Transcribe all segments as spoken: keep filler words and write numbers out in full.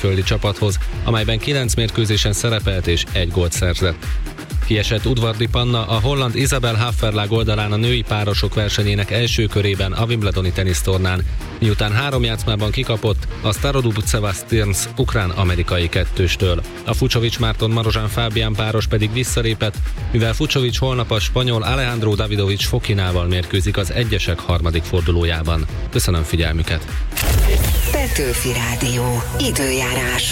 külföldi csapathoz, amelyben kilenc mérkőzésen szerepelt és egy gólt szerzett. Kiesett Udvardi Panna a holland Isabel Hafferlag oldalán a női párosok versenyének első körében a Wimbledoni tenisztornán, miután három játszmában kikapott a Starodub-Ceva Stearns ukrán-amerikai kettőstől. A Fucsovics-Márton Marozsán Fábián páros pedig visszalépett, mivel Fucsovics holnap a spanyol Alejandro Davidovich Fokinával mérkőzik az egyesek harmadik fordulójában. Köszönöm figyelmüket! Petőfi Rádió. Időjárás.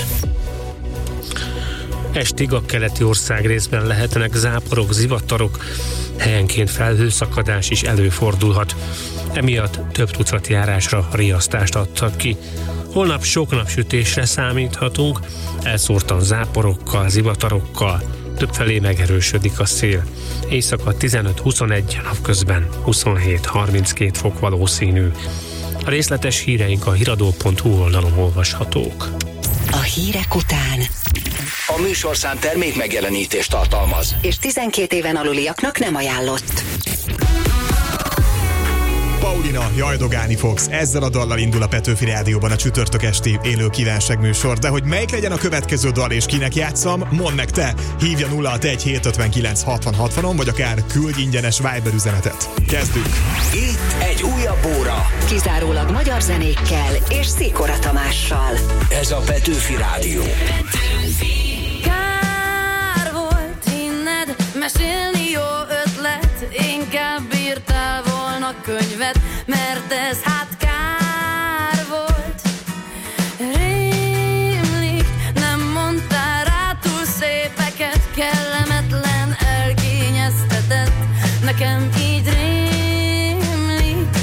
Estig a keleti országrészben lehetnek záporok, zivatarok, helyenként felhőszakadás is előfordulhat. Emiatt több tucat járásra riasztást adtak ki. Holnap sok napsütésre számíthatunk, elszórtan záporokkal, zivatarokkal, többfelé megerősödik a szél. Éjszaka tizenöt-huszonegy, napközben huszonhét-harminckét fok valószínű. A részletes híreink a híradó pont hu oldalon olvashatók. A hírek után A műsorszám termék megjelenítést tartalmaz, és tizenkét éven aluliaknak nem ajánlott. Paulina, jajdogálni fogsz. Ezzel a dallal indul a Petőfi Rádióban a csütörtök esti élő kívánságműsor. De hogy melyik legyen a következő dal és kinek játsszam, mondd meg te. Hívja nulla hatvanhét hétszázötvenkilenc hatvan hatvanon, vagy akár küldj ingyenes Viber üzenetet. Kezdjük! itt egy újabb óra. Kizárólag magyar zenékkel és Szikora Tamással. Ez a Petőfi Rádió. Kár volt hinned, mesélni jó ötlet, inkább írtál volna könyvet, mert ez hát kár volt. Rémlik, nem mondtál rá túl szépeket, kellemetlen, elkényeztetett, nekem így rémlik.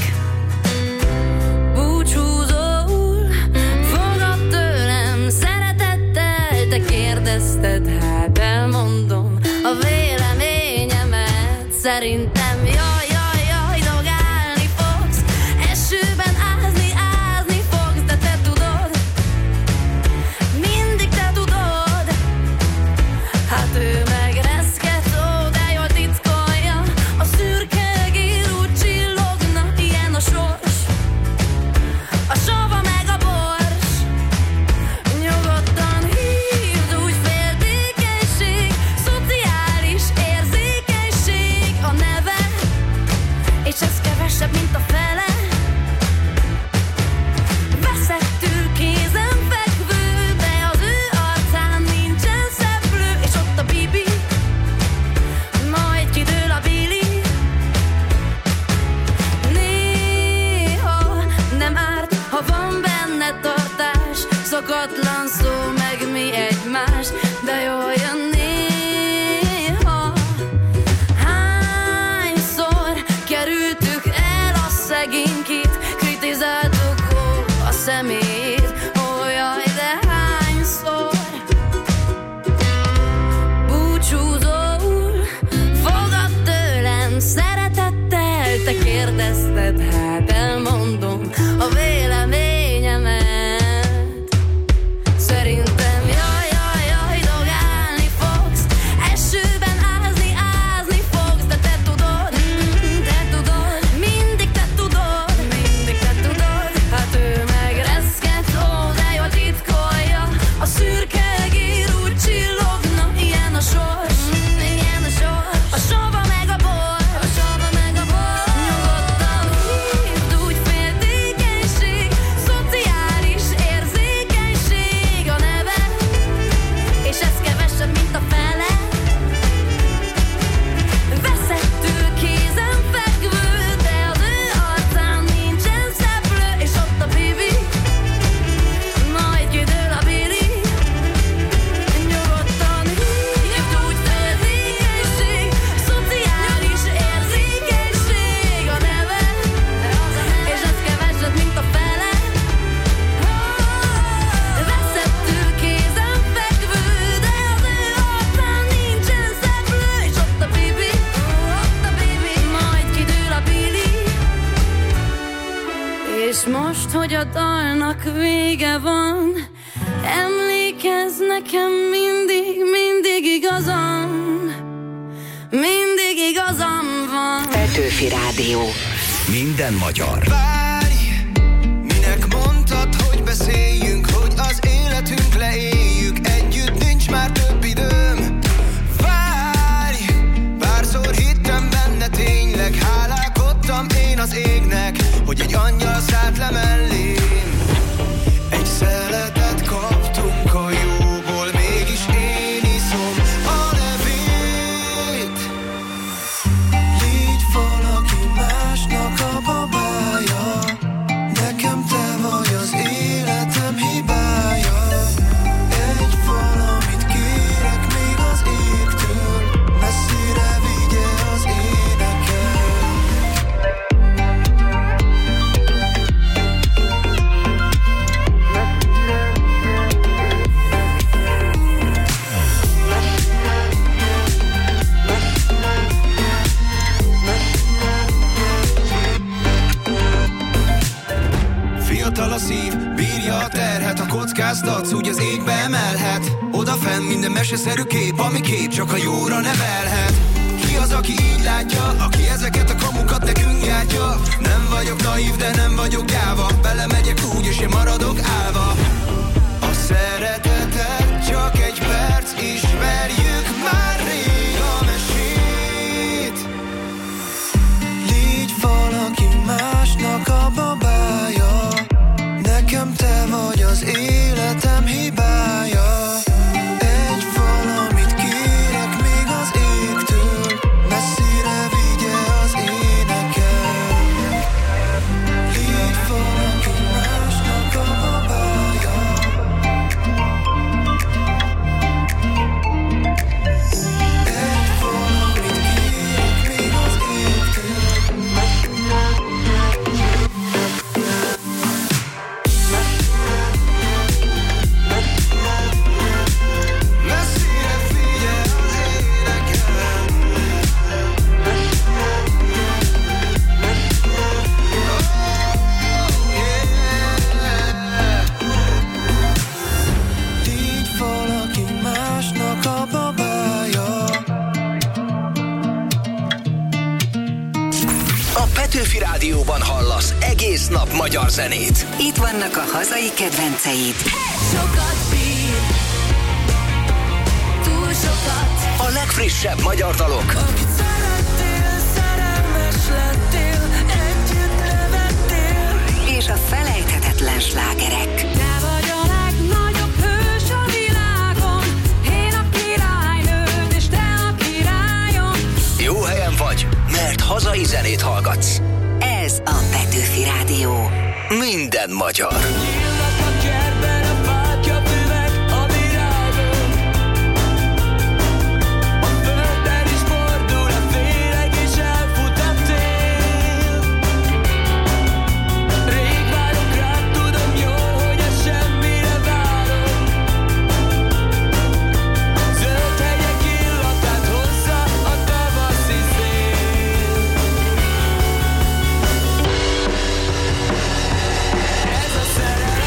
Búcsúzol, fogad tőlem szeretettel, te kérdezted, hát elmondom a véleményemet. Szerintem jaj, jaj, jaj, dogálni fogsz, esőben ázni, ázni fogsz, de te tudod, mindig te tudod. Hát ő meg reszket, ó, de jól titkolja, a szürke gír úgy csillogna, ilyen a sors, a sava meg a bors. Nyugodtan hívd, úgy féltékenység, szociális érzékenység a neve, és ez kevesebb, mint a fele. Veszettül kézen fekvő, de az ő arcán nincsen szeplő, és ott a bibi, majd kidől a bili. Néha nem árt, ha van benne tartás, szokatlan szó, meg mi egymás, de jól jön néha. Hányszor kerültük el a szegénykét, kritizáltuk ó, a szemét, ó jaj, de hányszor. Búcsúzol, fogad tőlem szeretettel, te kérdezted, hát elmondom a véleményemet. Szerintem jaj, jaj, jaj, dogálni fogsz, esőben ázni, ázni fogsz, de te tudod, te tudod, mindig te tudod, mindig te tudod. Hát ő meg reszket, ó, de jól titkolja, a szürke gír úgy csillogna, ilyen a sors, ilyen a sors, a sava meg a bor, a sava meg a bor. Nyugodtan hívd, úgy féltékenység, szociális érzékenység a neve, és ez kevesebb, mint a fele. Veszettül kézen fekvő, de az ő arcán nincsen szeplő, és ott a bibi, majd kidől a bili. Nyugodtan hívd, úgy féltékenység, szociális érzékenység a neve, és ez kevesebb, mint a fele. Veszettül kézen fekvő, de az ő arcán nincsen szeplő, és ott a bibi, ott a bibi, majd kidől a bili. És most, hogy a dalnak vége van, emlékezz nekem mindig, mindig igazam, mindig igazam van. Petőfi Rádió. Minden magyar. Várj, minek mondtad, hogy beszéljünk, hogy az életünk legyen hibáztatsz, úgy az égbe emelhet. Odafenn minden meseszerű kép, ami kép csak a jóra nevelhet. Ki az, aki így látja, aki ezeket a kamukat nekünk gyártja? Nem vagyok naív, de nem vagyok gyáva, belemegyek úgy, és én maradok állva. A szeretetet csak egy perc, ismerjük már rég a mesét. Légy valaki másnak a babája, nekem te vagy az életem hibája. Egy valamit kérek még az égtől, messzire vigye az énekem. Légy valaki másnak a babája. Egy valamit kérek még az égtől, messzire Petőfi Rádióban hallasz egész nap magyar zenét. Itt vannak a hazai kedvenceid. Sokat bír, túl sokat. A legfrissebb magyar dalok. Akit szerettél, szerelmes lettél, együtt nevettél. És a felejthetetlen slágerek. Te vagy a legnagyobb hős a világon, én a királynőd, és te a királyom. Jó helyen vagy, mert hazai zenét hallgatsz. Ez a Petőfi Rádió. Minden magyar. Nyílnak a kertben a fákjafüvek a virágon. A földben is fordul a féreg, és elfut a tél. Rég várok rád, tudom jól, hogy ez semmire várok. Zöld hegyek illatát hozza a tavaszi szél. Ez a szerelem.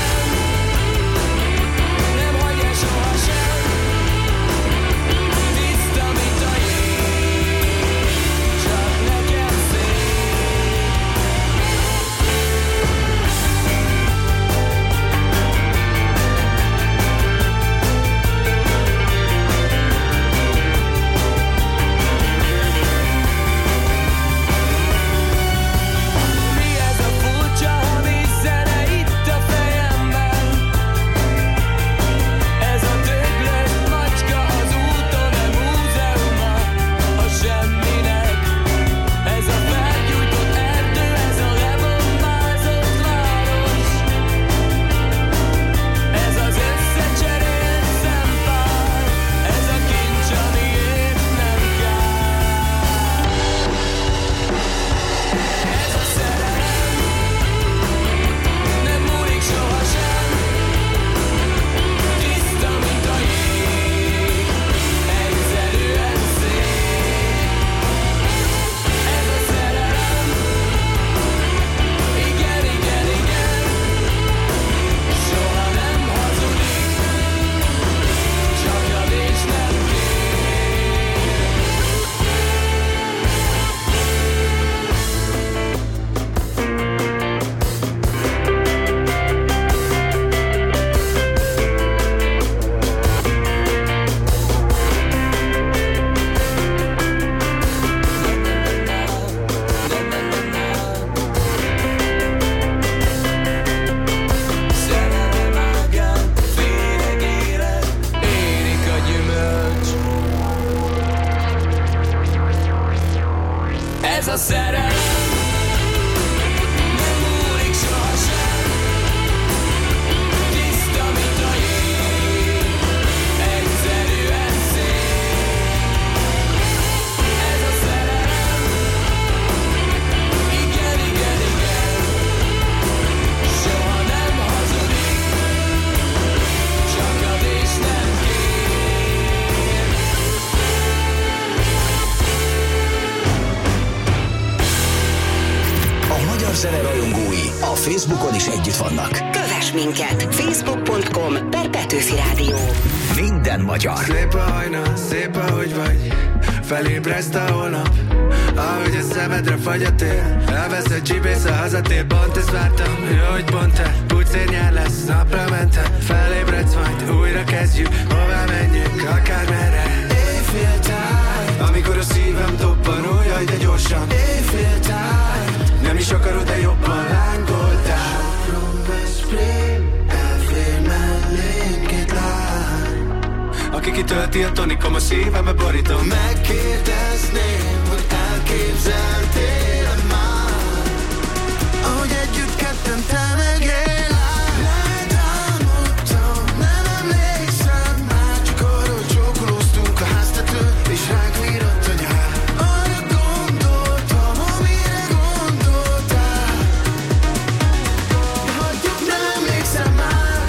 Facebookon is együtt vannak. Kövess minket! facebook pont com per Petőfi Rádió. Minden magyar. Szép a hajna, szép ahogy vagy, felébreszt a holnap, ahogy a szemedre fagy a tél. Elvesz egy csibész a hazatér, pont ezt vártam, jó, hogy pont te. Úgy szérnyel lesz, napra mentem, felébredsz majd, újra kezdjük, hová menjünk, akármerre. Éjféltáj, amikor a szívem toppan, ó, jaj, de gyorsan. Éjféltáj, nem is akarod, de jobban lángoltál. Sopron, Veszprém, elfér mellénk két lány, aki kitölti a tonikom, a szívembe borítom. Megkérdezném, hogy elképzeltél már, ahogy együtt ketten te meg én lány. Letámadtam, nem emlékszem már, csak arra, hogy csókolóztunk a háztetőn, és ránk virratt a nyár. Arra gondoltam, amire gondoltál, de hagyjuk, nem emlékszem már,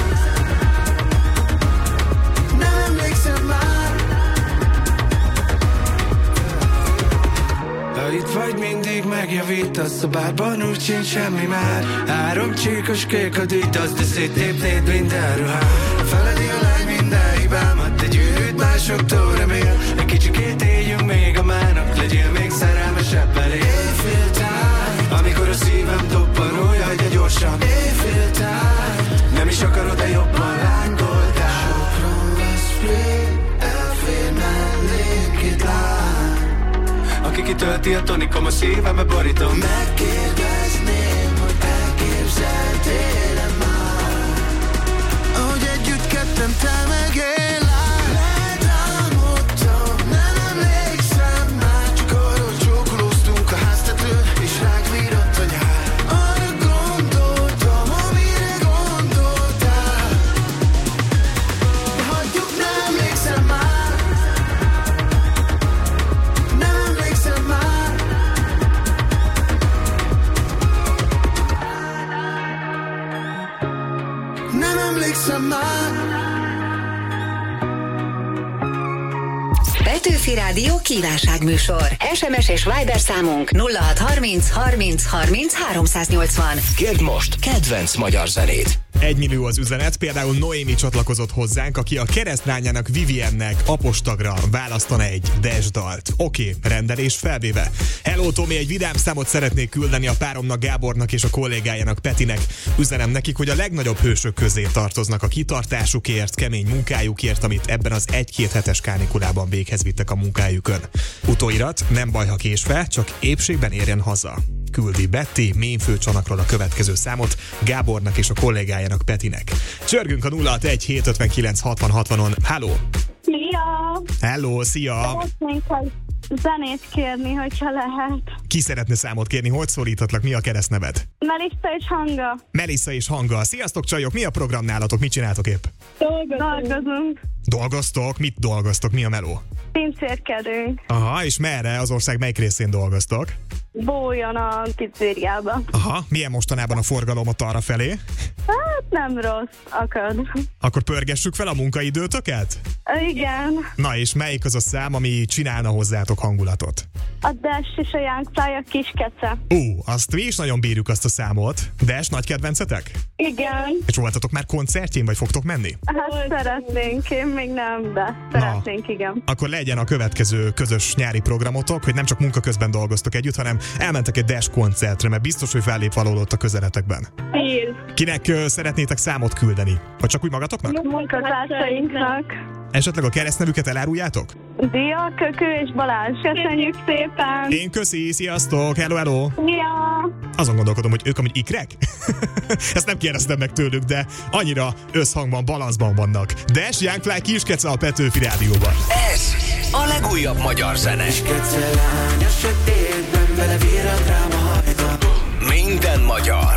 nem emlékszem már. Ha itt vagy, mindig megjavítasz, a bárban úgy sincs semmi már. Három csíkos kék a dűjt, azt de széttépnéd minden ruhát. Feledi a lány minden hibámat, egy űrűt másoktól remél. Egy kicsikét éljünk még a mának, legyél még szerelmesebb elé. Éjféltáj, amikor a szívem toppan, ó, jaj, de gyorsan. Éjféltáj, nem is akarod, de jobban lángoltál. Sopron, Veszprém, elfér mellénk két lány, aki kitölti a tonikom, a szívembe borítom. Megkérdezném, hogy elképzeltél-e már, ahogy együtt ketten te meg én lány. Letámadtam, nem emlékszem már, csak arra, hogy csókolóztunk a háztetőn, és ránk virratt a nyár. Arra gondoltam, amire gondoltál, de hagyjuk, nem emlékszem már, nem emlékszem már. Nem emlékszem már. Petőfi Rádió kívánságműsor. es em es és Viber számunk nulla hat harminc harminc harminc háromszáznyolcvan. Kérd most kedvenc magyar zenét. Egymillió az üzenet, például Noémi csatlakozott hozzánk, aki a keresztlányának Viviennek apostagra választana egy Dash dalt. Oké, okay, rendelés felvéve. Hello Tomi, egy vidám számot szeretnék küldeni a páromnak, Gábornak és a kollégájának, Petinek. Üzenem nekik, hogy a legnagyobb hősök közé tartoznak a kitartásukért, kemény munkájukért, amit ebben az egy-két hetes kánikulában véghez vittek a munkájukön. Utóirat, nem baj, ha késve, csak épségben érjen haza. Küldi Betty Ménfőcsonakról a következő számot Gábornak és a kollégájának, Petinek. Csörgünk a nulla hat egy hét ötvenkilenc hatvan hatvanon. Halló! Szia! Hello, szia! Szeretnénk egy zenét kérni, hogyha lehet. Ki szeretne számot kérni? Hogy szólíthatlak? Mi a keresztneved? Melissa és Hanga. Melissa és Hanga. Sziasztok, csajok! Mi a program nálatok? Mit csináltok épp? Dolgozunk. Dolgoztok? Mit dolgoztok? Mi a meló? Pincérkedünk. Aha, és merre? Az ország melyik részén dolgoztok? Bóljon a pizzériába. Aha, milyen mostanában a forgalom ott arra felé? Hát nem rossz, akad. Akkor pörgessük fel a munkaidőtöket? Igen. Na és melyik az a szám, ami csinálna hozzátok hangulatot? A Dash és a Young Fly, a kis kece. Ú, azt mi is nagyon bírjuk azt a számot. Dash, nagy kedvencetek? Igen. És voltatok már koncertjén, vagy fogtok menni? Hát szeretnénk, én még nem, de szeretnénk, igen. Akkor legyen a következő közös nyári programotok, hogy nem csak munka közben dolgoztok együtt, hanem elmentek egy Dash koncertre, mert biztos, hogy fellép valahol ott a közeletekben. Tíz. Kinek uh, szeretnétek számot küldeni? Vagy csak úgy magatoknak? Munkatársainknak. Esetleg a keresztnevüket eláruljátok? Dia, Kökő és Balázs. Köszönjük szépen. Én köszi, sziasztok, hello, hello. Ja. Azon gondolkodom, hogy ők amúgy ikrek? Ezt nem kérdeztem meg tőlük, de annyira összhangban, balanszban vannak. Dash, Young Fly, Kiskece a Petőfi Rádióban. Ez a legújabb magyar zene. Kiskece lány a sötétben, vele virrat rám a hajta. Minden magyar.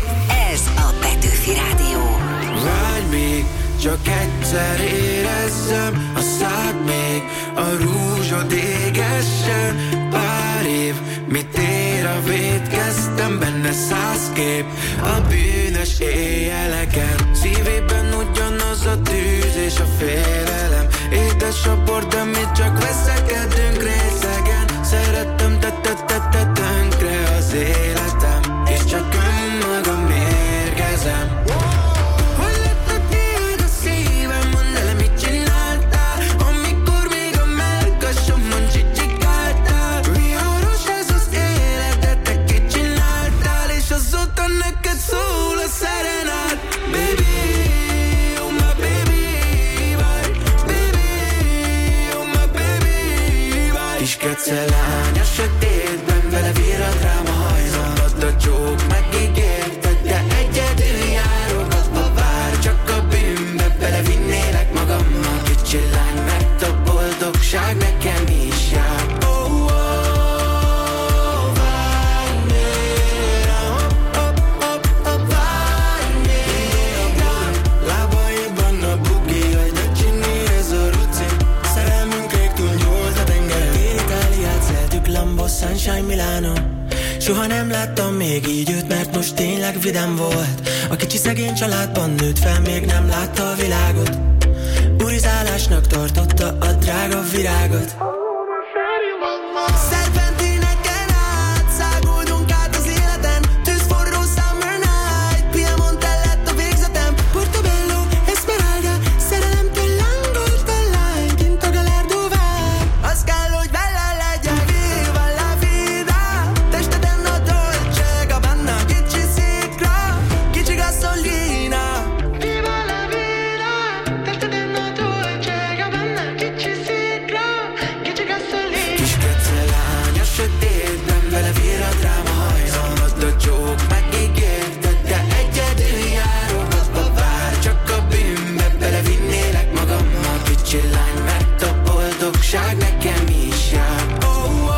Ez a Petőfi Rádió. Várj még, csak egyszer érezzem a szád még, a rúzsod égessen. Pár év, mit ér a vétkeztem, benne száz kép a bűnös éjjeleken. Szívében ugyanaz a tűz és a félelem. Édes a bor, de mi csak veszekedünk részegen. Szerettem, te te te te tönkre az életem, és csak önmagam ér. érzem. Hogy lett a tiéd a szívem, mondd el, mit csináltál, amikor még a mellkasomon csicsikáltál. Viharos ez az életed, te kit csináltál, és azóta neked szól a szerenát. Baby, oh my baby, vagy, baby, oh my baby, vagy. Kis kecelány a sötétben, vele virrad rám a hajzom. Add a csók, megígérted, de egyedül járogatva vár. Csak a bűnbe belevinnélek magammal. Kicsi lány, mert a boldogság nekem is jár. Oh, oh, várj még rám, hopp, hopp, hopp, várj még rám. Lábaiban a bugi, hogy a Ginny, ez a ruci. Szerelmünk rég túl nyúlt a tenger. Én Itáliát szeltük, Lambo, Sunshine, Milano. Soha nem láttam még így őt, mert most tényleg vidám volt. A kicsi szegény családban nőtt fel, még nem látta a világot. Urizálásnak tartotta a drága virágot. Szerpentineken át, száguldunk át az életen. Tűzforró summer night, Piemonte lett a végzetem. Portobello, Esmeralda, szerelemtől lángolt a lány, kint a Gallardo vár. Az kell, hogy vele legyen, viva la vida. Testeden a Dolce Gabbana, kicsi szikra, kicsi gasolina. Viva la vida, testeden a Dolce Gabbana, kicsi szikra, kicsi gasolina. Kis kecelány a sötétben, vele virrad rám a hajzom. Add a csók, megígérted, de egyedül járogatva vár. Csak a bűnbe belevinnélek magammal. Kicsi lány, mert a boldogság nekem is jár. Oh, oh,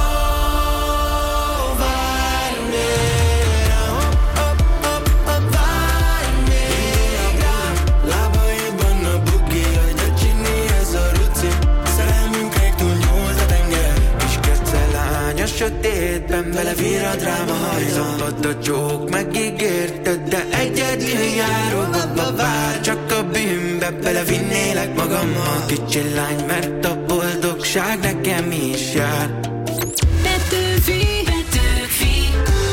várj még rám, hopp, hopp, hopp, hopp, várj még rám. Lábaiban a bugi, hogy a Ginny, ez a ruci. Szerelmünk rég túl nyúlt a tenger. Kis kecelány a sötétben, vele virrad rám a hajzom. Add a csók, megígérted, de egyedül járogatva vár. Csak a bűnbe belevinnélek magammal. Kicsi lány, mert a boldogság nekem is jár. Petőfi, Petőfi.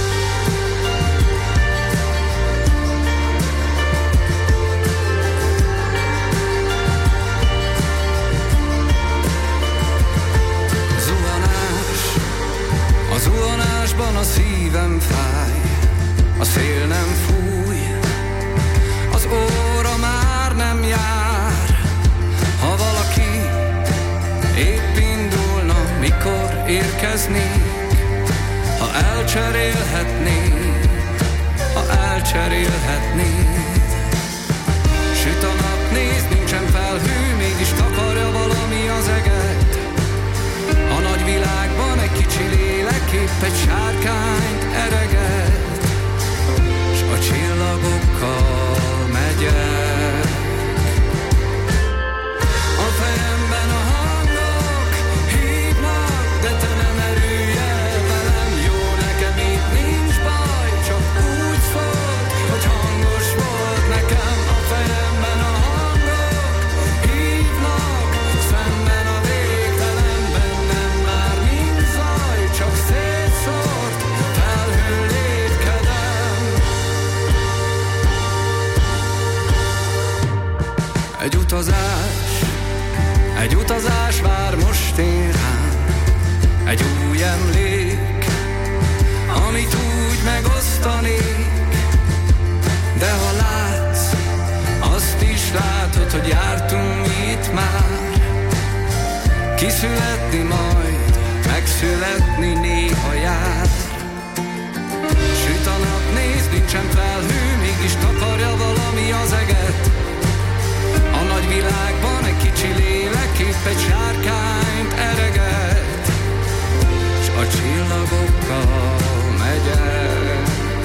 Zuhanás, a zuhanásban a szívem fáj, a szél nem fúj, az óra már nem jár. Ha valaki épp indulna, mikor érkeznék, ha elcserélhetnék, ha elcserélhetnék. Süt a nap, nézd, nincsen felhő, mégis takarja valami az eget. A nagy világban egy kicsi lélek épp egy sárkányt ereget, s a csillagokkal megyek. A fejemben a hangok hívnak, de te nem merülj el velem. Jó, nekem itt nincs baj, csak úgy szólt, hogy hangos volt nekem. A fejemben a hangok hívnak, szemben a végtelenben nem már nincs zaj, csak szétszórt felhő lépkedem. Egy utazás, egy utazás vár most én rám, egy új emlék, amit úgy megosztanék. De ha látsz, azt is látod, hogy jártunk itt már. Kiszületni majd, megszületni néha jár. Süt a nap, nézd, nincsen felhő, mégis takarja valami az eget. A nagy világban egy kicsi lélek épp egy sárkányt ereget, s a csillagokkal megyek.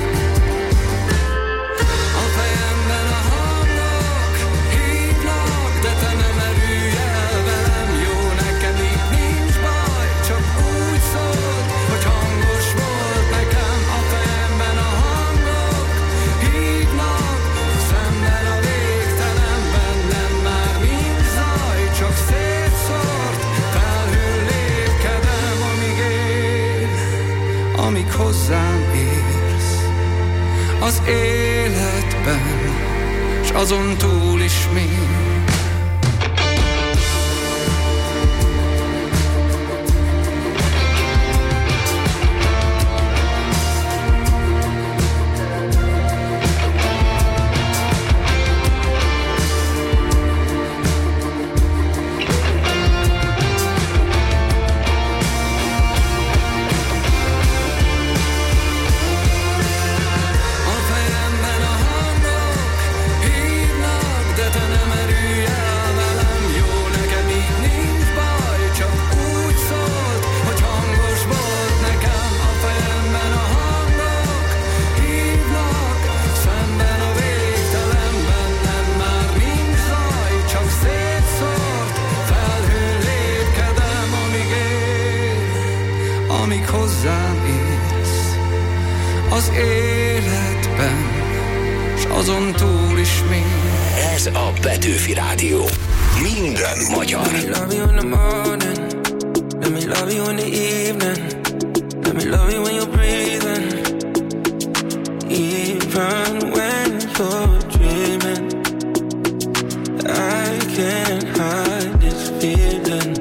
A fejemben a hangok hívnak, de te nem merülj el velem. Jó, nekem itt nincs baj, csak úgy szólt, hogy hangos volt nekem. A fejemben a hangok hívnak, szemben a vég. azon túl is még. Ez a Petőfi Rádió. Minden magyar. Let me love you in the morning. Let me love you in the evening. Let me love you when you're breathing. Even when you're dreaming, I can't hide this feeling.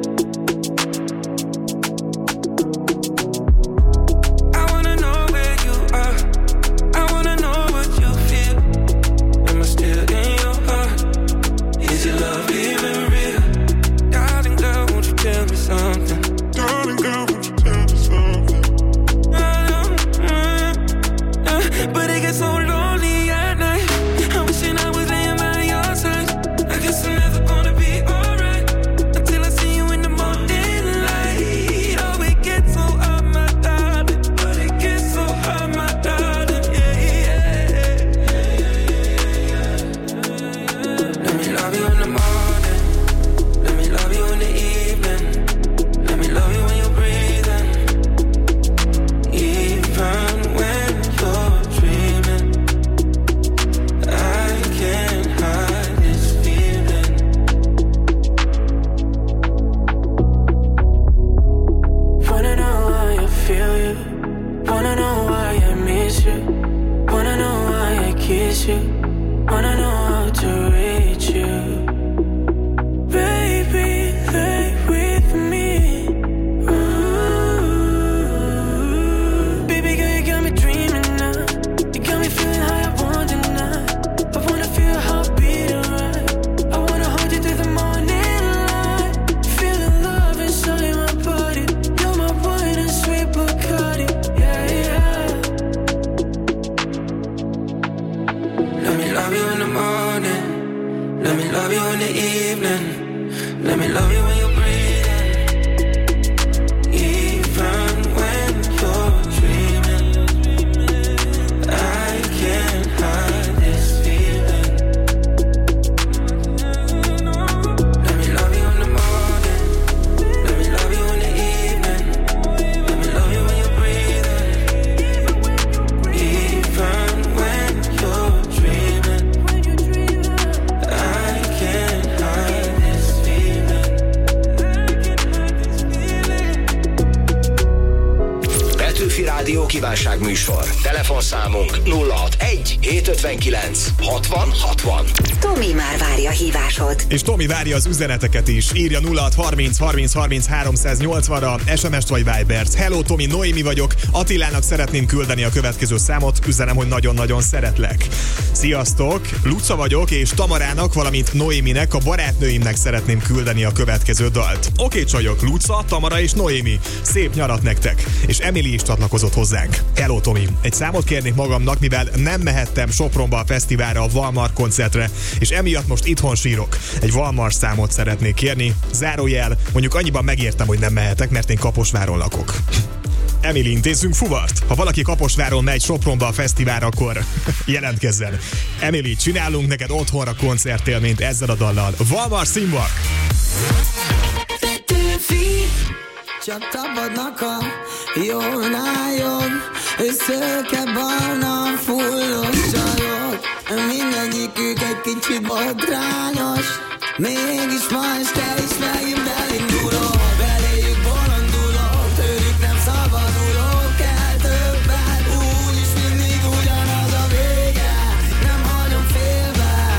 Kívánságműsor. Telefonszámunk nulla hatvanegy hétszázötvenkilenc hatvan hatvan. Tomi már várja a hívásod. És Tomi várja az üzeneteket is. Írja nulla hatharminc harminc harminc háromszáznyolcvanra es em est vagy Vibert. Hello Tomi, Noémi vagyok. Attilának szeretném küldeni a következő számot. Üzenem, hogy nagyon-nagyon szeretlek. Sziasztok! Luca vagyok, és Tamarának, valamint Noéminek, a barátnőimnek szeretném küldeni a következő dalt. Oké, csajok, Luca, Tamara és Noémi. Szép nyarat nektek. És Emily is csatlakozott hozzánk. Hello Tomi, egy számot kérnék magamnak, mivel nem mehettem Sopronba a fesztiválra, a Valmar koncertre, és emiatt most itthon sírok. Egy Valmar számot szeretnék kérni. Zárójel, mondjuk annyiban megértem, hogy nem mehetek, mert én Kaposváron lakok. Emily, intézzünk fuvart? Ha valaki Kaposváron megy Sopronba a fesztiválra, akkor jelentkezzen. Emily, csinálunk neked otthonra koncertélményt ezzel a dallal. Valmar színvak! Csak tapadnak a jónályok, ő szőke barna fullos csajok. Mindegyikük egy kicsit botrányos, mégis ma este is megint elindulok. Beléjük bolondulok, tőlük nem szabadulok. Kell többet, úgyis mindig ugyanaz a vége. Nem hagyom félbe,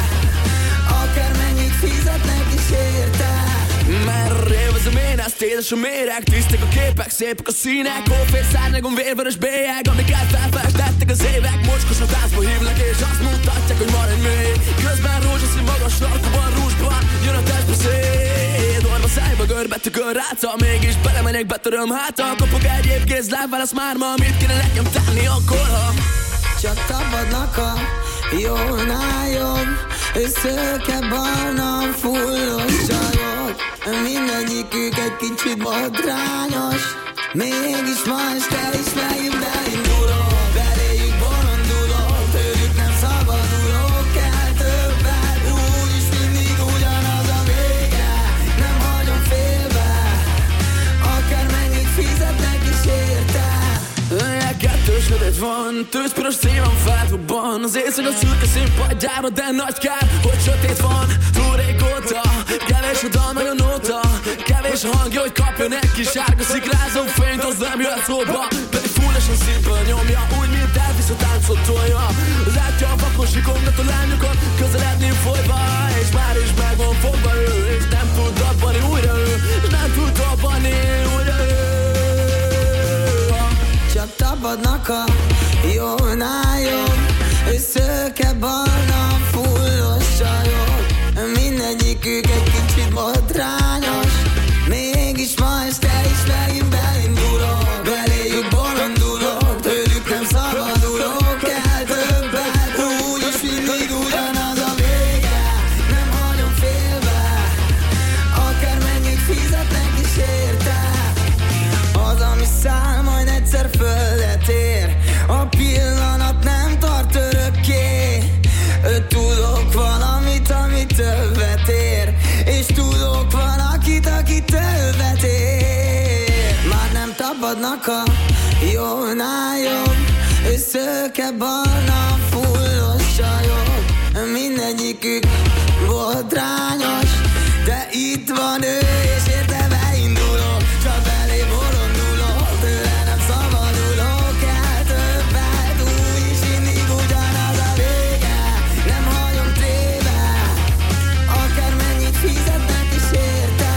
édes a méreg, tisztek a képek, szépek a színek, hófér szárnyagon vérvörös bélyeg, amiket felfestettek az évek. Mocskos a táncba hívlak és azt mutatják, hogy maradj még. Közben rózsaszín magas sarkúban, rúzsban jön a testbeszéd. Orva szájba görbe tükör ráca, mégis belemegyek, betöröm hátal. Kapok egy év kézláb, válasz már ma, mit kéne nekem tenni akkor, ha csak tapadnak a jól álljon, és szőke barna fullos csajok. Mindegyikük egy kicsit botrányos, mégis ma este is megint beindulok. Beléjük bolondulok, tőlük nem szabadulok. Kell többet, úgyis mindig ugyanaz a vége. Nem hagyom félbe, akármennyit fizetnek is érte. Kettős sötét van, tőzpiros szívem feltrobban. Az éjszaka szürke színpadjára, de nagy kár, hogy sötét van. Túl régóta, kevés a dal, meg a nóta. Kevés a hangja, hogy kapjon egy kis sárga szikrázó fényt, az nem jöhet szóba. Pedig fullesen színből nyomja, úgy, mint elvisz a táncot tolja. Látja a vakon sikongató lányokat közeledni folyva, és már is meg van fogva ő, és nem tud dabbani újra ő, és nem tud dabbani újra ő. Csak tapadnak a jól álljon, és szőke barna fullos csajok. Mindegyikük egy kicsit botrányos, mégis ma este is megint beindulok. Beléjük bolondulok, tőlük nem szabadulok. Kell többet, úgyis mindig ugyanaz a vége. Nem hagyom félbe, akármennyit fizetnek is érte. Az, ami száll, majd egyszer földet ér. A pillanat nem tart örökké. Tudok valamit, ami többet ér, és tudok valakit, aki többet ér. Már nem tapadnak a jól álljon, és szőke barna fullos csajok. Mindegyikük botrányos, de itt van ő, és érte beindulok. Csak belé bolondulok, tőle nem szabadulok. Kell többet, úgyis mindig ugyanaz a vége. Nem hagyom trébe, akármennyit fizetnek is érte.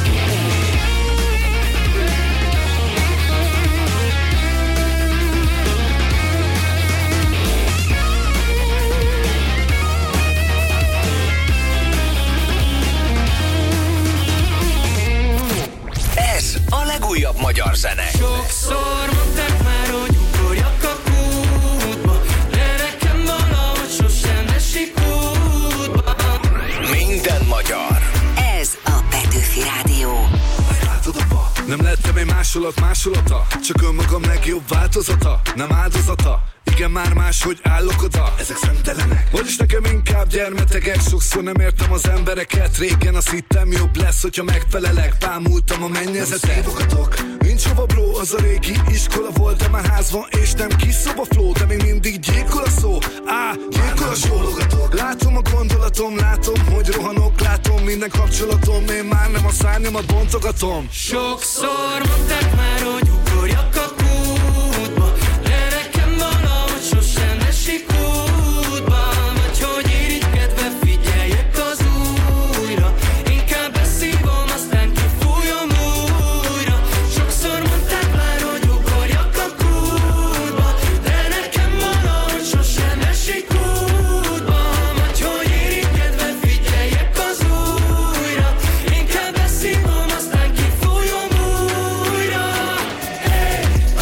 Ez a legújabb magyar zene. Sokszor mondták már, hogy ugorjak a kútba, de nekem valahogy sosem esik útba. Minden magyar. Ez a Petőfi Rádió. Nem lettem egy másolat másolata, csak önmagam legjobb változata. Nem áldozata, igen már máshogy állok oda. Ezek szemtelenek, vagyis nekem inkább gyermetegek. Sokszor nem értem az embereket, régen azt hittem jobb lesz, hogyha megfelelek. Bámultam a mennyezetet, nem szívogatok, nincs hova bro, az a régi iskola volt, de már ház van és nem kis szoba flow. De még mindig gyilkol a szó, á, gyilkol a só. Látom a gondolatom, látom, hogy rohanok, látom minden kapcsolatom, én már nem a szárnyamat bontogatom. Sokszor mondták már, hogy ugorjak a kútba, de nekem valahogy sosem esik útba. Vagy hogy irigykedve figyeljek az újra, inkább beszívom, aztán kifújom újra. Sokszor mondták már, hogy ugorjak a kútba, de nekem valahogy sosem esik útba. Vagy hogy irigykedve figyeljek az újra, inkább beszívom, aztán kifújom újra. Hey,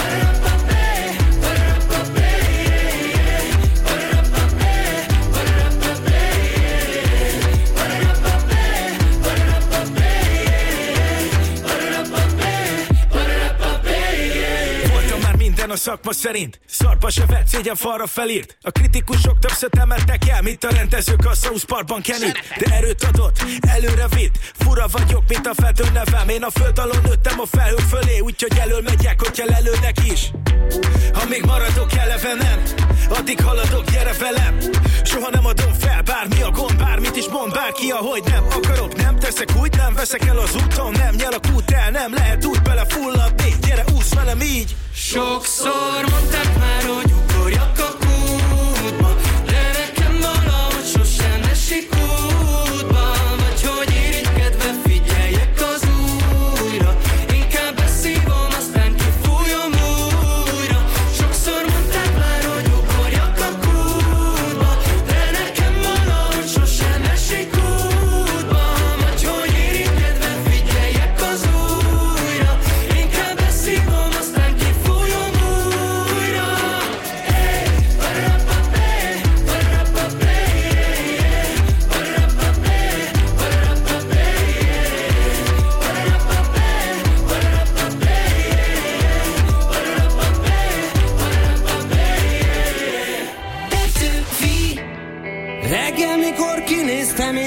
a szakma szerint. Szarba se vett, szégyen falra felírt. A kritikusok többször temettek el, mint a rendezők a South Parkban Kennyt. De erőt adott, előre vitt. Fura vagyok, mint a feltő nevem. Én a föld alól nőttem a felhők fölé, úgyhogy elől megyek, hogyha lelőnek is. Ha még maradok eleve nem, addig haladok, gyere velem. Soha nem adom fel, bármi a gond, bármit is mond bárki, ahogy nem akarok. Nem teszek úgy, nem veszek el az úton, nem nyel a kút el, nem lehet úgy bele fulladni. Gyere, úsz velem így. Sokszor mondták már, hogy ugorjak a kútba, de nekem valahogy sosem esik útba. Vagy hogy irigykedve figyeljek az újra,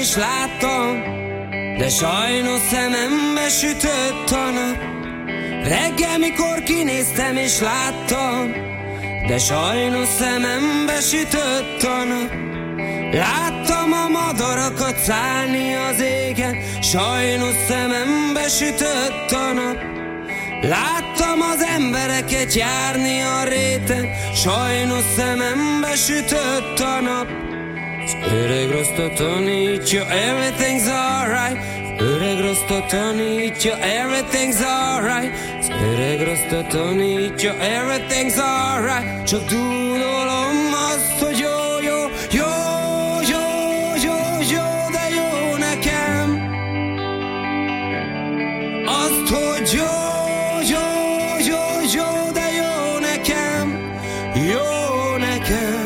és láttam, de sajnos szemembe sütött a nap. Reggel, mikor kinéztem és láttam, de sajnos szemembe sütött a nap. Láttam a madarakat szállni az égen, sajnos szemembe sütött a nap. Láttam az embereket járni a réten, sajnos szemembe sütött a nap. Az öreg rostot tanítja, everything's alright. Az öreg rostot tanítja, everything's alright. Az öreg rostot tanítja, everything's alright. Csak dúdolom azt, hogy jó, jó, jó, jó, jó, jó, de jó nekem. Azt, hogy jó, jó, jó, jó, de jó nekem, jó nekem.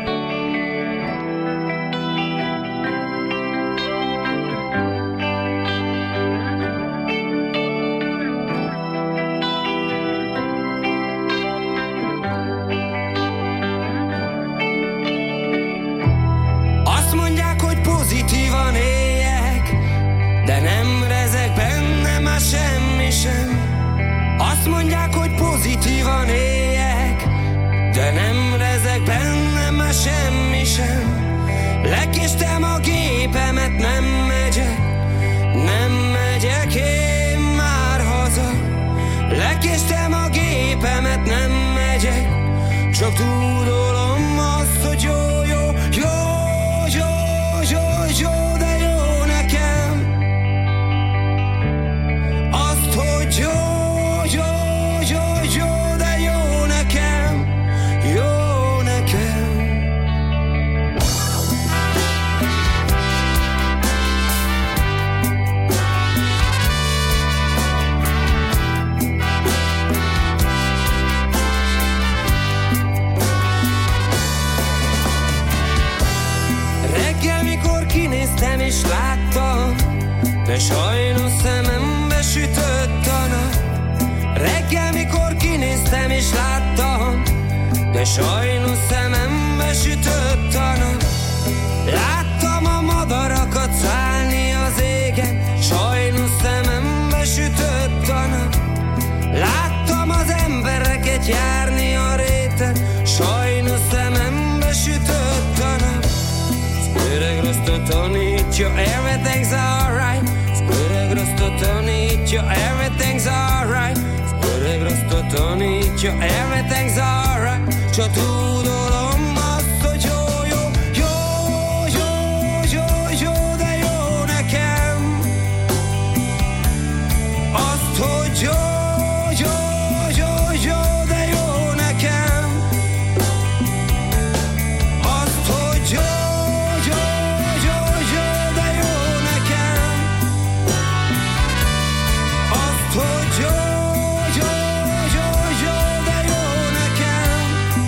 Azt mondják, hogy pozitívan éljek, de nem rezeg bennem már semmi sem. Azt mondják, hogy pozitívan éljek, de nem rezeg bennem már semmi sem. Lekéstem a gépemet, nem megyek, nem megyek én már haza. Lekéstem a gépemet, nem megyek, csak tudolom azt, hogy jó, jó, jó, jó, jó, jó, de jó nekem. Azt, hogy jó, jó, jó, jó, de jó nekem, jó nekem. Reggel, mikor kinéztem és láttam, de sajnos szemembe sütött a nap. Reggel, mikor kinéztem és láttam, de sajnos szemembe sütött a nap. Láttam a madarakat szállni az égen, sajnos szemembe sütött a nap. Láttam az embereket járni a réten, sajnos szemembe sütött a nap. Az öreg rosszot tanítja, everything's alright. Az öreg rosszot tanítja, everything's alright. Az öreg rosszot tanítja, everything's alright. Csak tudolom azt, hogy jó, jó, jó, jó, jó, jó, de jó nekem. Azt, hogy jó, jó, jó, jó, de jó nekem. Azt, hogy jó, jó, jó, jó, de jó nekem. Azt, hogy jó, jó, jó, jó, de jó nekem.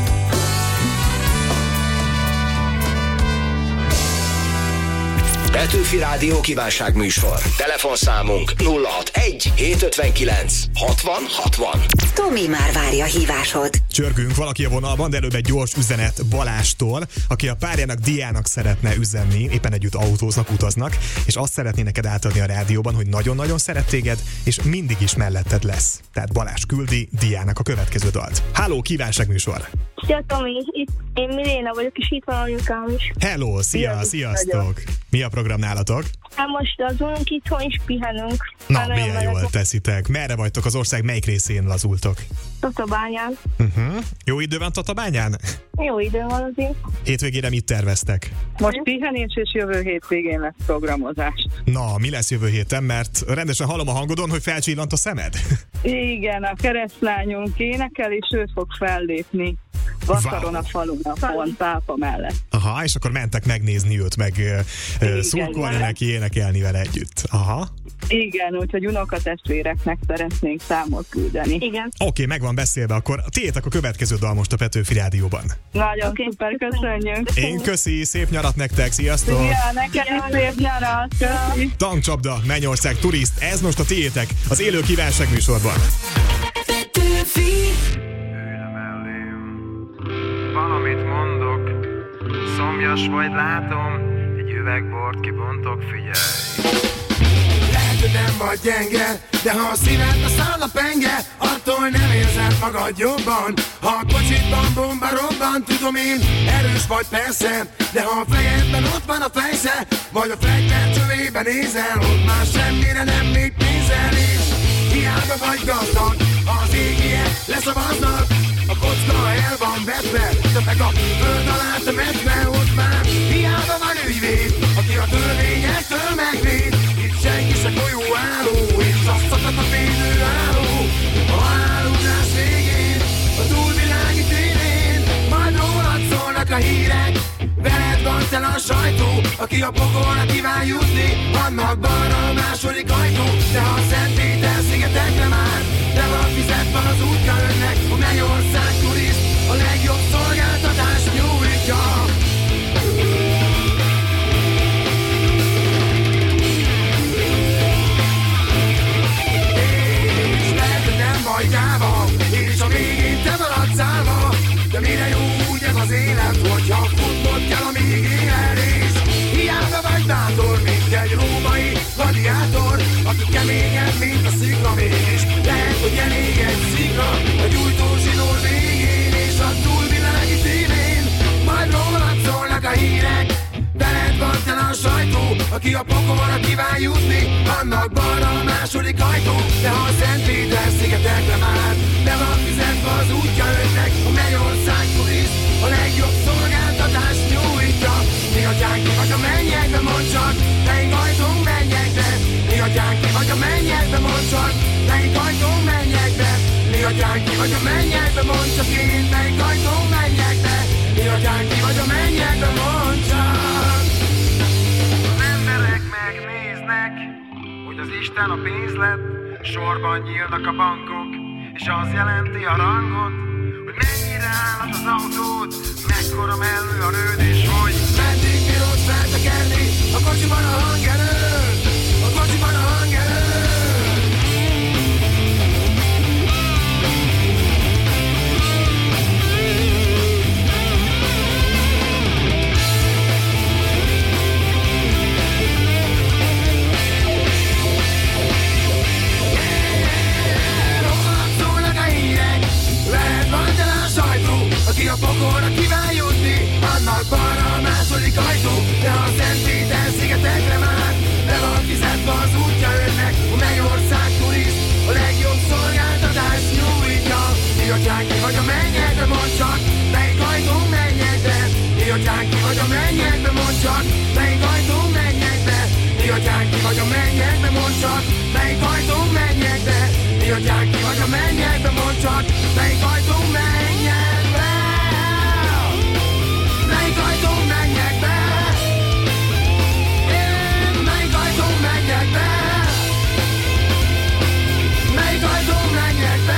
Petőfi Rádió kívánságműsor. Telefonszámunk nulla hatvanegy hétszázötvenkilenc hatvan hatvan. Tomi már várja hívásod. Csörgünk, valaki a vonalban, de előbb egy gyors üzenet Balástól, aki a párjának Diának szeretne üzenni, éppen együtt autóznak, utaznak, és azt szeretné neked átadni a rádióban, hogy nagyon-nagyon szeret téged, és mindig is melletted lesz. Tehát Balázs küldi Diának a következő dalt. Háló, kívánságműsor! Szia Tomi, itt én Miléna vagyok, és itt van anyukám is. Hello, szia, Szia, sziasztok! vagyok. Mi a program nálatok? Hát most lazulunk itthon, és pihenünk. Na, Már nagyon milyen meleg jól van. teszitek. Merre vagytok, az ország melyik részén lazultok? Tatabányán. Uh-huh. Jó idő van Tatabányán? Jó idő van azért. Hétvégére mit terveztek? Most pihenés és jövő hétvégén lesz programozás. Na, mi lesz jövő héten, mert rendesen hallom a hangodon, hogy felcsillant a szemed. Igen, a keresztlányunk énekel, és ő fog fellépni Vasaron a falunapon, pápa mellett. Aha, és akkor mentek megnézni őt, meg uh, szurkolni igen. neki, énekelni vele együtt. Aha. Igen, úgyhogy unokatestvéreknek szeretnénk számot küldeni. Igen. Oké, okay, meg van beszélve, akkor tiétek a következő dal most a Petőfi Rádióban. Nagyon okay. szuper, köszönjük. Én köszi, szép nyarat nektek, sziasztok! Ja, neked is szép nyarat, köszi. Tankcsapda, Mennyország Turiszt, ez most a tiétek, az élő kívánság műsorban. Petőfi. Valamit mondok, szomjas vagy látom, egy üvegbort kibontok, figyelj. Lehet, hogy nem vagy gyenge, de ha a szívedbe száll a penge, attól nem érzed magad jobban. Ha a kocsidban bomba robban, tudom én, erős vagy persze, de ha a fejedben ott van a fejsze, vagy a fegyver csövébe nézel, ott már semmire nem még pénzel is. Hiába vagy gazdag, az égiek leszavaznak, a kocka el van vetve, de meg a föld alá temetve, ott már hiába van ügyvéd, aki a törvényektől megvéd. Itt senki se golyóálló, és azt szakadt a védőálló. A haláludás végén, a túlvilági tévén, majd rólad szólnak a hírek. Veled van tele a sajtó, aki a pokolra kíván jutni, annak balra a második ajtó. De ha a Szent Péter szigetekre már, de van fizetve az útka önnek, a Mennyország turiszt a legjobb szolgáltatást nyújtja. És lehet, hogy nem vagy gyáva, és a végén te maradsz állva, de mire jó úgy ez az élet, hogyha futnod kell, amíg él. És hiába vagy bátor, mint egy római gladiátor, aki keményebb, mint a szikla, mégis lehet, hogy elég egy szikla a gyújtó zsinór végén, és a túlvilági tévén majd rólad szólnak a hírek. Veled van tele a sajtó, aki a pokolra kíván jutni, annak balra a második ajtó. De ha a Szent Péter szigetekre már, de van fizetve az útja önnek, a Mennyország turiszt a legjobb szolgáltatást nyújtja. Mi atyánk ki vagy a mennyekbe, mondd csak, melyik ajtónk mennyekbe. Mi atyánk ki vagy a mennyekbe, mondd csak, melyik ajtónk mennyekbe. Mi atyánk ki vagy a mennyekbe, mondd csak én, melyik ajtónk mennyekbe. Mi atyánk ki vagy a mennyekbe, mondd csak. Az emberek megnéznek, hogy az Isten a pénz lett, sorban nyílnak a bankok, és az jelenti a rangot, hogy mennyire állat az autód, mekkora mellő a rőd, és hogy meddig bírod feltekerni a kocsiban a hangerőt, a kocsiban a hangerőt. Aki a pokolra kíván jutni, annak balra a második ajtó. De ha a Szent Péter szigetekre már, be van fizetve az útja önnek, a Mennyország turiszt a legjobb szolgáltatást nyújtja. Mi atyánk ki vagy a mennyekbe, mondd csak, melyik ajtónk mennyekbe. Mi atyánk ki vagy a mennyekbe, mondd csak, melyik ajtónk mennyekbe. Mi atyánk ki vagy a mennyekbe, mondd csak, melyik ajtónk mennyekbe. Mi atyánk ki vagy a mennyekbe, mondd csak, melyik ajtónk mennyekbe. Melyik ajtónk mennyekbe? Melyik ajtónk mennyekbe? Melyik ajtónk mennyekbe?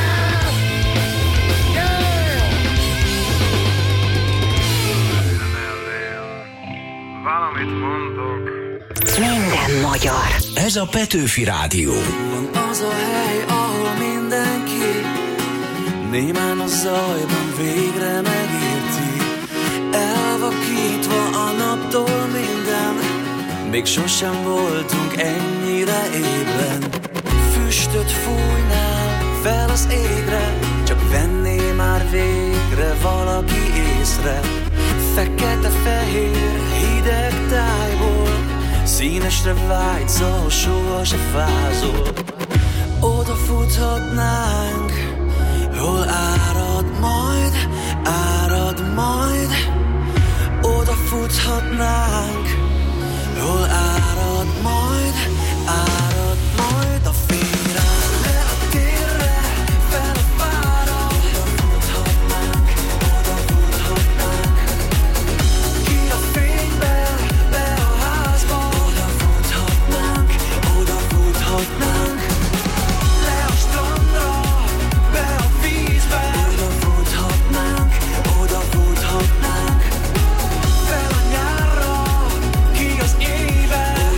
valamit mondok. Minden magyar. Ez a Petőfi Rádió. Van az a hely, ahol mindenki némán a zajban végre megérti. Elvakítva a naptól minden, még sosem voltunk ennyire ébren. Füstöt fújnál fel az égre, csak venné már végre valaki észre. Fekete-fehér hideg tájból színesre vágysz, ahol soha se fázol. Oda futhatnánk, hol árad majd, árad majd. Oda futhatnánk, hol árad majd, árad majd. A fény rád le a térre, fel a fára. Oda futhatnánk, oda futhatnánk. Ki a fénybe, be a házba. Oda futhatnánk, oda futhatnánk. Le a strandra, be a vízbe. Oda futhatnánk, oda futhatnánk. Fel a nyárra, ki az éjbe.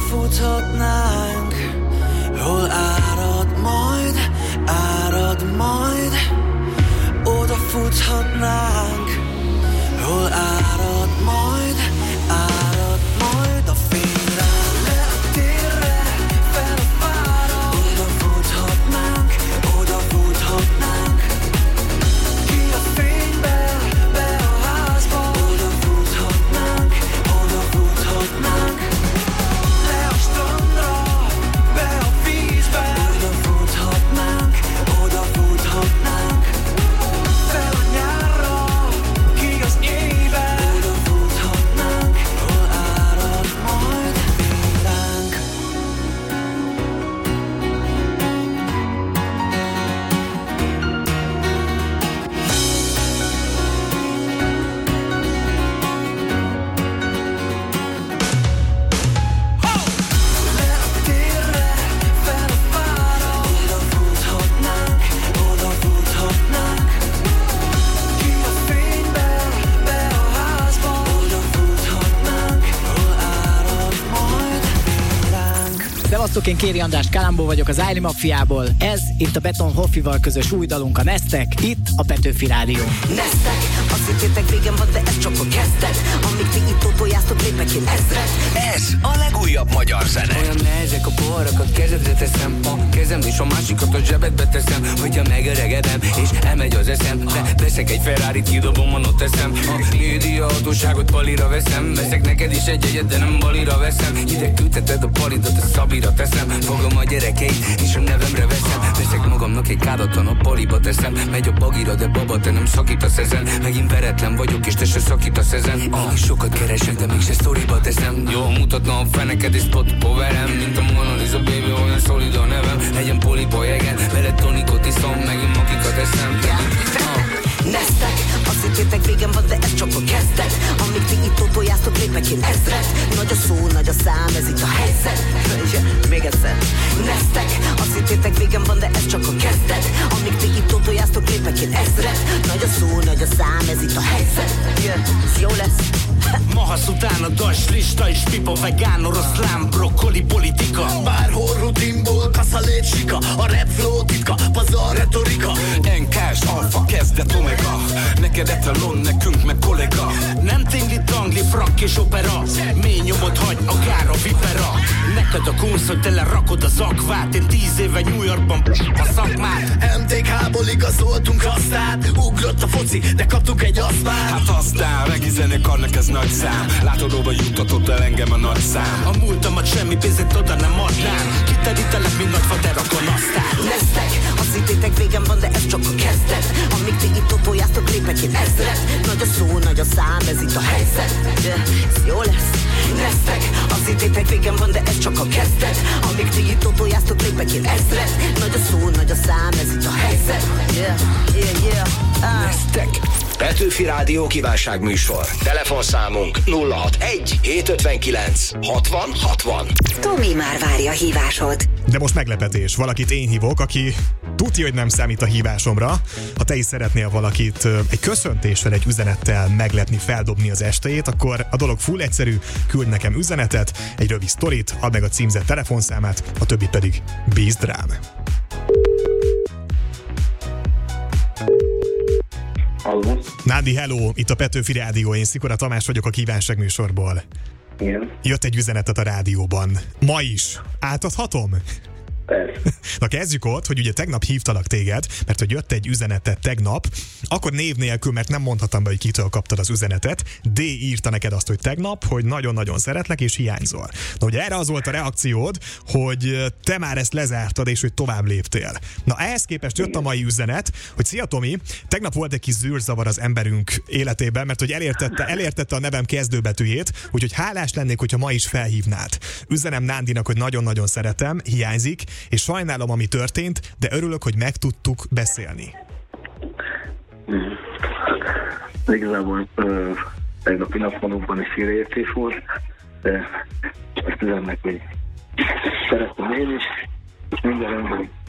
futhatnánk, hol árad majd, árad majd. Oda futhatnánk, hol árad majd, árad majd. A fény rá le a térre, fel a fára. Oda futhatnánk, oda futhatnánk. Ki a fénybe, be a házba. Oda futhatnánk, oda futhatnánk. Le a strandra, be a vízbe. Oda futhatnánk, oda futhatnánk. Fel a nyárra, ki az éjbe. Oda futhatnánk, hol árad majd ránk. Le a térre, fel a fára. Oda futhatnánk, oda futhatnánk. Ki a fénybe, be a házba. Oda futhatnánk, hol árad majd ránk. Szevasztok, én Kéri András Kalambó vagyok az Ájli Maffiából. Ez itt a Beton Hoffival közös új dalunk, a Neztek, itt a Petőfi Rádió. Neztek, azt hittétek végem van, de ez csak a kezdet. Amíg ti itt tótójáztok, lépek én ezret. Ez a legújabb magyar zene. Olyan nehezek a poharak, kezedre teszem. A kezem és a másikat a zsebedbe teszem. Hogyha megöregedem és elmegy az eszem, de veszek egy Ferrarit, kidobom, ott teszem. A média hatóságot palira veszem. Veszek neked is egy egyet, de nem balira veszem. Ide küldheted a palidat, a Szabira teszem. Fogom a gyerekeit és a nevemre veszem. Veszek magamnak egy kádatlan, a paliba teszem. Megy a bagira, de baba, te nem szakítasz ezen. Megint veretlen vagyok és te se szakítasz ezen. Én is sokat keresek, de mégse sztoriba teszem. Jól mutatna a feneked és spot poverem. Mint a Mona Lisa baby, olyan szolid a nevem. Legyen poliba jegen, veled tonikot iszom, megint makikat eszem. Neztek, azt hittétek végem van, de ez csak a kezdet. Amíg ti itt tótójáztok, lépek én ezret. Nagy a szó, nagy a szám, ez itt a helyzet. Még egyszer. Neztek, azt hittétek végem van, de ez csak a kezdet. Amíg ti itt tótójáztok, lépek én ezret. Nagy a szó, nagy a szám, ez itt a helyzet. Ez jó lesz. Mahasz után a das lista és pipa, vegán, oroszlán, brokkoli, politika. Bárhol rutinból kaszaléd sika. A rap flow titka, pazar retorika. Enkás, alfa, kezdet, omega. Neked etalon, nekünk meg kollega. Nem tingli, tangli, frank és opera. Mély nyomot hagy, akár a vipera. Neked a kunsz, hogy tele rakod az akvát. Én tíz éve New Yorkban a szakmát. em té ká-ból igazoltunk aztán. Ugrott a foci, de kaptunk egy asztmát. Hát aztán, regi zenekarnak ez nagy szám. Látodóba juttatott el engem a nagy szám. A múltamat semmi pénzet oda nem adnám. Kiterítelek, mint nagy faterakon aztán. Neztek, azt hittétek végem van, de ez csak a kezdet. Amíg ti itt tótójáztok, lépek én ezret. Nagy a szó, nagy a szám, ez itt a helyzet. Ez jó lesz. Neztek, azt hittétek végem van, de ez csak a kezdet. Amíg ti itt tótójáztok, lépek én ezret. Nagy a szó, nagy a szám, ez itt a helyzet. Yeah, yeah, yeah. Ah. Neztek. Petőfi Rádió kívánságműsor. Telefonszámunk nulla hatvanegy hétszázötvenkilenc hatvan hatvan. Tomi már várja a hívásod. De most meglepetés. Valakit én hívok, aki tudja, hogy nem számít a hívásomra. Ha te is szeretnél valakit egy köszöntéssel, egy üzenettel meglepni, feldobni az estejét, akkor a dolog full egyszerű. Küld nekem üzenetet, egy rövid sztorit, add meg a címzett telefonszámát, a többit pedig bízd rám. Halló. Nándi, hello! Itt a Petőfi Rádió, én Szikora Tamás vagyok a kívánságműsorból. Igen. Jött egy üzenetet a rádióban. Ma is. Átadhatom? Persze. Na kezdjük ott, hogy ugye tegnap hívtalak téged, mert hogy jött egy üzenetet tegnap, akkor név nélkül, mert nem mondhatom be, hogy kitől kaptad az üzenetet. D írta neked azt, hogy tegnap, hogy nagyon-nagyon szeretlek és hiányzol. Na ugye erre az volt a reakciód, hogy te már ezt lezártad és hogy tovább léptél. Na ehhez képest jött a mai üzenet, hogy szia Tomi, tegnap volt egy kis zűrzavar az emberünk életében, mert hogy elértette, elértette a nevem kezdőbetűjét, úgyhogy hálás lennék, hogyha ma is felhívnád. Üzenem Nándinak, hogy nagyon-nagyon szeretem, hiányzik, és sajnálom, ami történt, de örülök, hogy meg tudtuk beszélni. Mm. Igazából uh, tegnapi nap valóban is félreértés volt, de ezt üzennek, hogy szerettem én is, és minden rendben.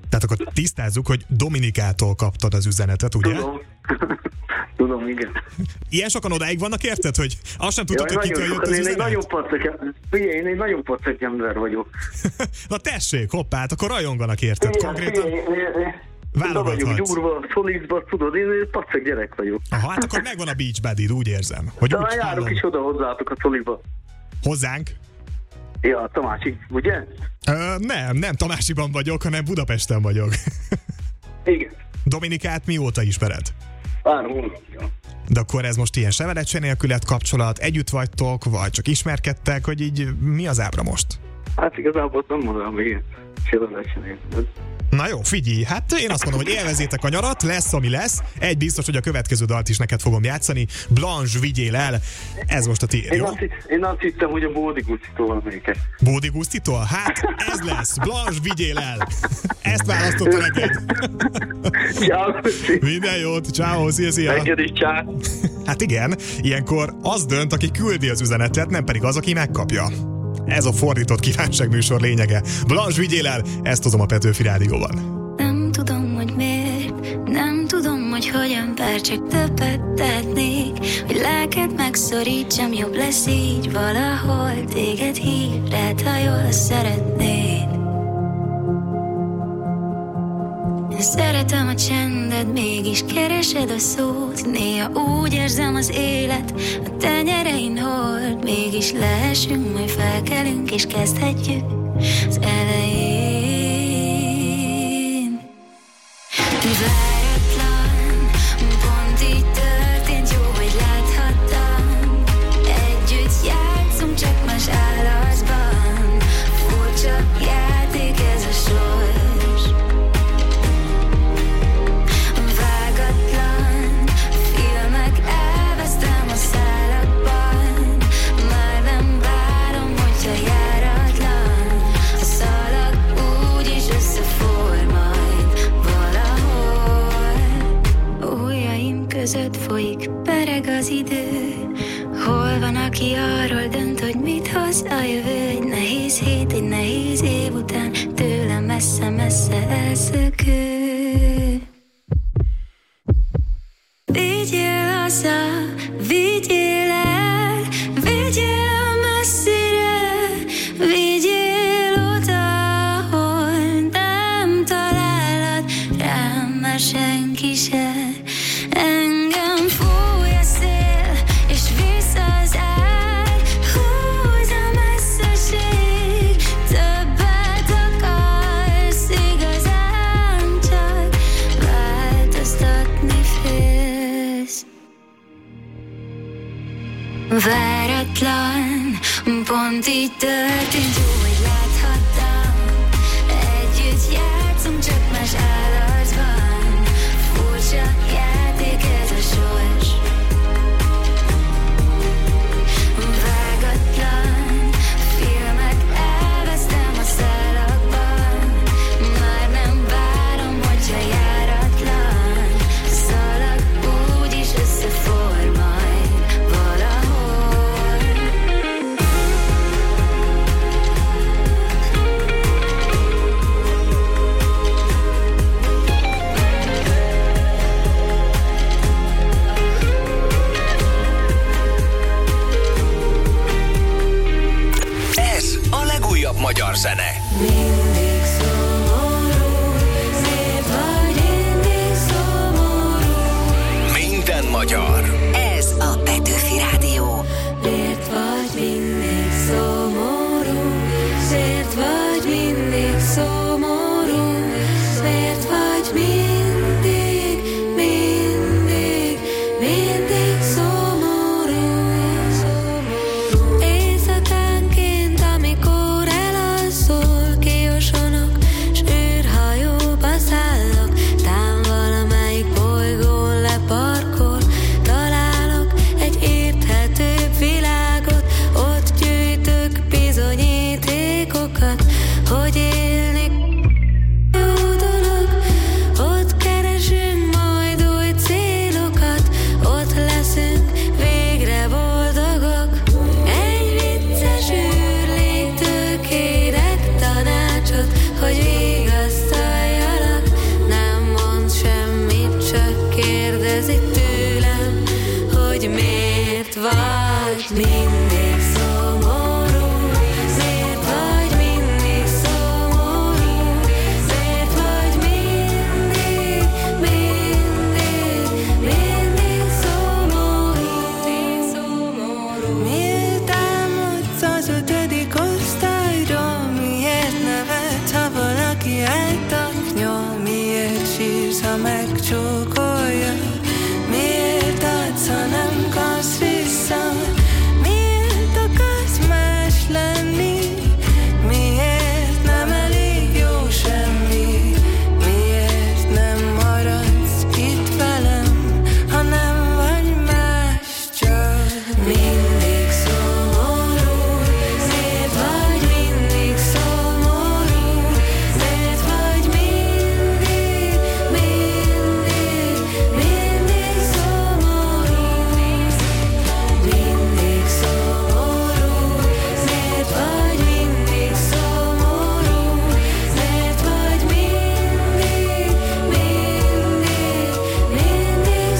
Tehát akkor tisztázzuk, hogy Dominikától kaptad az üzenetet, ugye? Tudom. Tudom, igen. Ilyen sokan odáig vannak, érted, hogy azt sem tudtad, Jaj, hogy kitől jött az én egy üzenet? nagyon pacek, figyelj, én egy nagyon pacek ember vagyok. Na tessék, hoppá, hát akkor rajonganak, érted? Igen, Konkrétan figyelj, válogathatsz. vagyok gyúrva, szolidba, tudod, én egy pacek gyerek vagyok. Aha, hát akkor megvan a beach buddy, úgy érzem. Hogy Talán úgy járok hallom. is oda hozzátok a szoliba. Hozzánk? Ja, Tamási, ugye? Ö, nem, nem Tamásiban vagyok, hanem Budapesten vagyok. Igen. Dominikát mióta ismered? Három hónapja. De akkor ez most ilyen severecse nélkül lett kapcsolat, együtt vagytok, vagy csak ismerkedtek, hogy így mi az ábra most? Hát igazából nem mondom, hogy severecse nélkül. Na jó, figyelj, hát én azt mondom, hogy élvezétek a nyarat, lesz, ami lesz. Egy biztos, hogy a következő dalt is neked fogom játszani. Blanche, vigyél el, ez most a tiéd, Én jó? azt, hitt- én azt hittem, hogy a Bódi Gusztitól valamelyikek. Bódi Gusztitól? Hát, ez lesz. Blanche, vigyél el. Ezt választotta neked. Ciao. Minden jót, ciao, szia, szia. Neked is, ciao. Hát igen, ilyenkor az dönt, aki küldi az üzenetet, nem pedig az, aki megkapja. Ez a fordított kívánságműsor lényege. Blanche, vigyél el, ezt hozom a Petőfi Rádióban. Nem tudom, hogy miért, nem tudom, hogy hogyan, bár csak többet tehetnék, hogy lelked megszorítsam, jobb lesz így valahol, téged hív, rád, ha jól szeretnéd. Én szeretem a csendet, mégis keresed a szót, néha úgy érzem az élet, a tenyerein hord, mégis leesünk, majd felkelünk és kezdhetjük az elején. Váratlan, pont így történt, jó, hogy láthattam. Együtt játszunk, csak más állarcban. Furcsa játék ez a sors. Vágatlan filmek, elvesztem a szálakban. Már nem várom, hogyha járatlan. A szalag úgyis összefor majd valahol. Ujjaim között folyik, pereg az idő. Hol van, aki arról dönt, hogy mit hoz a jövő? Egy nehéz hét, egy nehéz év után tőlem messze-messze elszökő. Vigyél haza, vigyél el, vigyél messzire, vigyél oda, ahol nem találhat rám már senki se. Engem fúj a szél, és visz az ár, húz a messzeség, többet akarsz, igazán csak változtatni félsz. Váratlan, pont így történt, jó, hogy láthattam. Együtt játszunk, csak más állarcban. Furcsa játék ez a sors. Vágatlan filmek, elvesztem a szálakban. Már nem várom, hogyha járatlan. A szalag úgyis összefor majd valahol. mindig szomorú? Miért vagy mindig szomorú? Miért vagy mindig, mindig, mindig szomorú? Miért támadsz az ötödik osztályról? Miért nevetsz, ha valaki eltaknyol? Miért sírsz, ha megcsókolja? Miért adsz, ha nem kapsz vissza? Miért akarsz más lenni? Miért nem elég jó semmi? Miért nem maradsz itt velem, ha nem vagy más, csak mindig szomorú? Miért vagy mindig szomorú? Miért vagy mindig, mindig, mindig szomorú? Mindig szomorú? Miért vagy mindig szomorú? Miért vagy mindig, mindig, mindig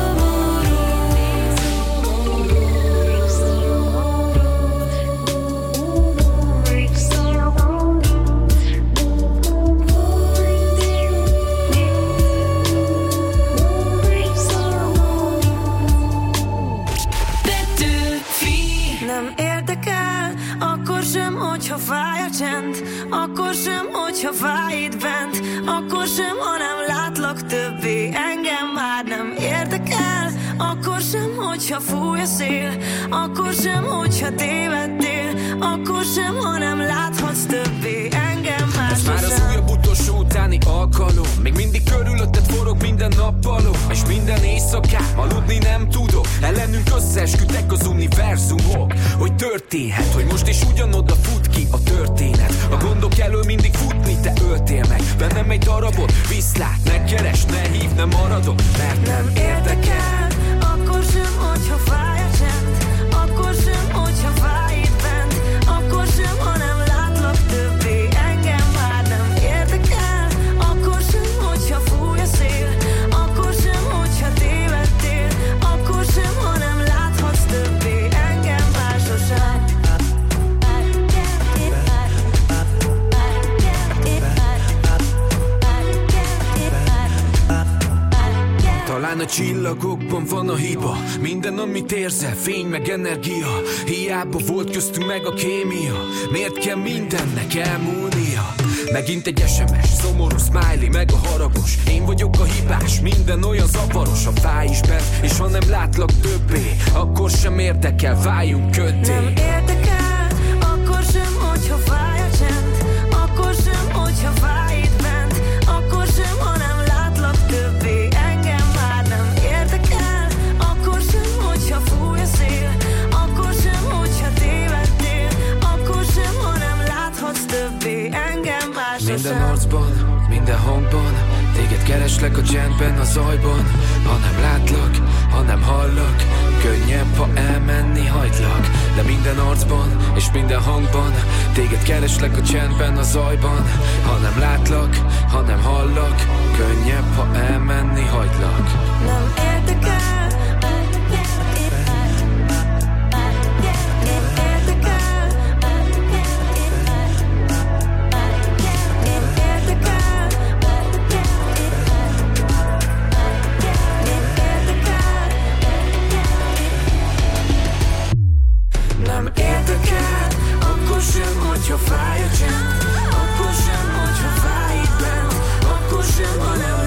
Petőfi. Nem érdekel, akkor sem, hogyha fáj a csend, akkor sem, hogyha fáj itt bent, akkor sem, ha nem látlak többé. Engem már nem érdekel, akkor sem, hogyha fúj a szél, akkor sem, hogyha tévedtél, akkor sem, ha nem láthatsz többé. Engem már Ez már az sosem. újabb utolsó utáni alkalom. Még mindig körülötted forog minden nappalom, és minden éjszakán aludni nem tudok. Ellenünk összeesküdtek az univerzumok, hogy történhet, hogy most is ugyanoda fut ki a történet. A gondok elől mindig futni, te öltél meg bennem egy darabot. Viszlát, ne keres, ne hív, ne maradok, mert nem érdekel. Akkor sem, hogyha fáj a csend, akkor sem, hogyha fáj itt bent, akkor sem, ha nem látlak többé. Engem már nem érdekel, akkor sem, hogyha fúj a szél, akkor sem, hogyha tévedtél, akkor sem, ha nem láthatsz többé. Engem már sosem. Talán a csillagokban van a hiba, minden, amit érzel, fény meg energia. Hiába volt köztünk meg a kémia, miért kell mindennek elmúlnia? Megint egy es em es, szomorú smiley, meg a haragos. Én vagyok a hibás, minden olyan zavaros. Ha fáj is bent, és ha nem látlak többé, akkor sem érdekel, váljunk köddé. Nem érdekel, akkor sem, hogyha fáj a csend, akkor sem, hogyha fáj itt bent, akkor sem, ha nem látlak többé. Engem már nem érdekel, akkor sem, hogyha fúj a szél, akkor sem, hogyha tévedtél, akkor sem, ha nem láthatsz többé. Engem már sosem. Minden arcban, minden hangban, téged kereslek a csendben, a zajban. Ha nem látlak, ha nem hallak, könnyebb, ha elmenni hagylak. De minden arcban és minden hangban, téged kereslek a csendben, a zajban. Ha nem látlak, ha nem hallak, könnyebb, ha elmenni hagylak. Nem érdekel. Nem érdekel, akkor sem, hogyha fáj a csend, akkor sem, hogyha fáj itt bent, akkor sem, ha nem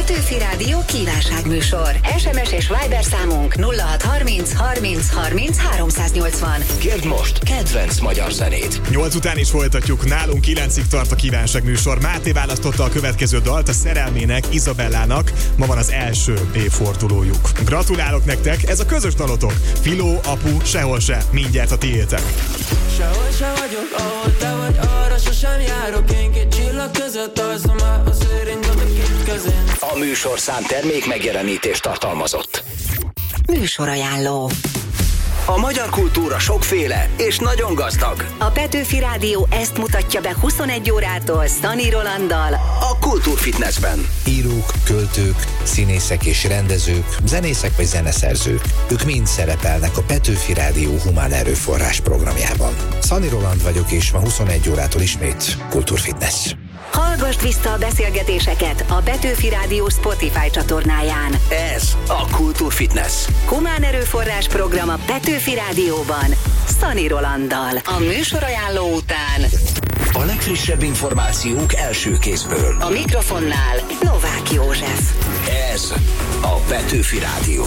Petőfi Rádió kívánságműsor. es em es és Viber számunk nulla hat harminc harminc harminc háromszáznyolcvan. Kérd most kedvenc magyar zenét. Nyolc után is folytatjuk, nálunk kilencig tart a kívánságműsor. Máté választotta a következő dalt a szerelmének, Izabellának. Ma van az első évfordulójuk. Gratulálok nektek, ez a közös dalotok. Filó, apu, sehol se, mindjárt a tiétek. Sehol se vagyok, ahol te vagy, arra sosem járok. Én két csillag között alszom át az őrényben a két kezén. A műsorszám termék megjelenítést tartalmazott. Műsorajánló. A magyar kultúra sokféle és nagyon gazdag. A Petőfi Rádió ezt mutatja be huszonegy órától Szani Rolanddal a Kultúrfitnessben. Írók, költők, színészek és rendezők, zenészek vagy zeneszerzők. Ők mind szerepelnek a Petőfi Rádió humán erőforrás programjában. Szani Roland vagyok, és ma huszonegy órától ismét Kultúrfitness. Hallgasd vissza a beszélgetéseket a Petőfi Rádió Spotify csatornáján. Ez a Kultúrfitness. Humán erőforrás program a Petőfi Rádióban Szani Rolanddal. A műsorajánló után a legfrissebb információk első kézből. A mikrofonnál Novák József. Ez a Petőfi Rádió.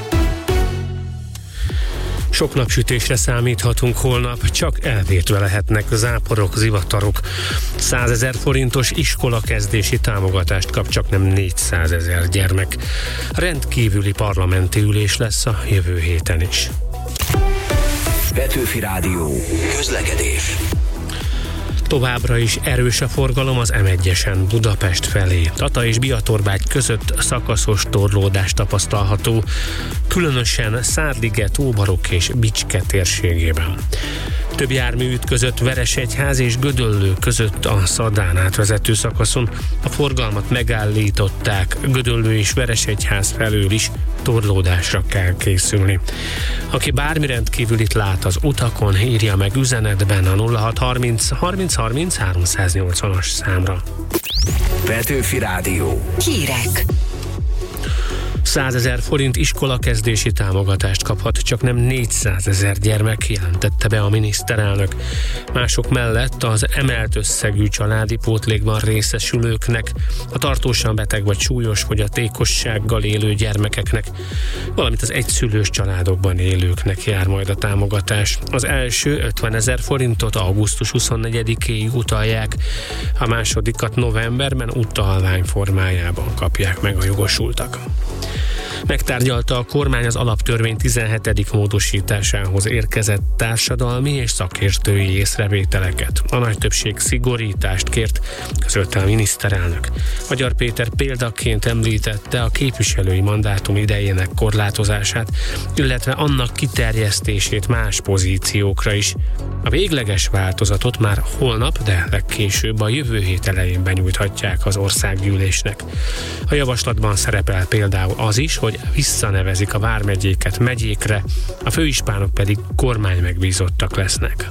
Sok napsütésre számíthatunk holnap, csak elvétve lehetnek záporok, zivatarok. százezer forintos iskolakezdési támogatást kap csak nem négyszázezer gyermek. Rendkívüli parlamenti ülés lesz a jövő héten is. Petőfi Rádió. Közlekedés. Továbbra is erős a forgalom az em egyesen Budapest felé. Tata és Biatorbágy között szakaszos torlódás tapasztalható, különösen Szárliget, Óbarok és Bicske térségében. Több jármű ütközött Veresegyház és Gödöllő között a Szadán átvezető szakaszon. A forgalmat megállították, Gödöllő és Veresegyház felől is torlódásra kell készülni. Aki bármi rendkívülit lát az utakon, írja meg üzenetben a nulla hat harminc harminc harminc háromszáznyolcvanas számra. Petőfi Rádió. Hírek. százezer forint iskolakezdési támogatást kaphat csak nem négyszázezer gyermek, jelentette be a miniszterelnök. Mások mellett az emelt összegű családi pótlékban részesülőknek, a tartósan beteg vagy súlyos fogyatékossággal élő gyermekeknek, valamint az egyszülős családokban élőknek jár majd a támogatás. Az első ötvenezer forintot augusztus huszonnegyedikéig utalják, a másodikat novemberben utalvány formájában kapják meg a jogosultak. Megtárgyalta a kormány az alaptörvény tizenhetedik módosításához érkezett társadalmi és szakértői észrevételeket. A nagy többség szigorítást kért, közölte a miniszterelnök. Magyar Péter példaként említette a képviselői mandátum idejének korlátozását, illetve annak kiterjesztését más pozíciókra is. A végleges változatot már holnap, de legkésőbb a jövő hét elején benyújthatják az országgyűlésnek. A javaslatban szerepel például az is, hogy visszanevezik a vármegyéket megyékre, a főispánok pedig kormánymegbízottak lesznek.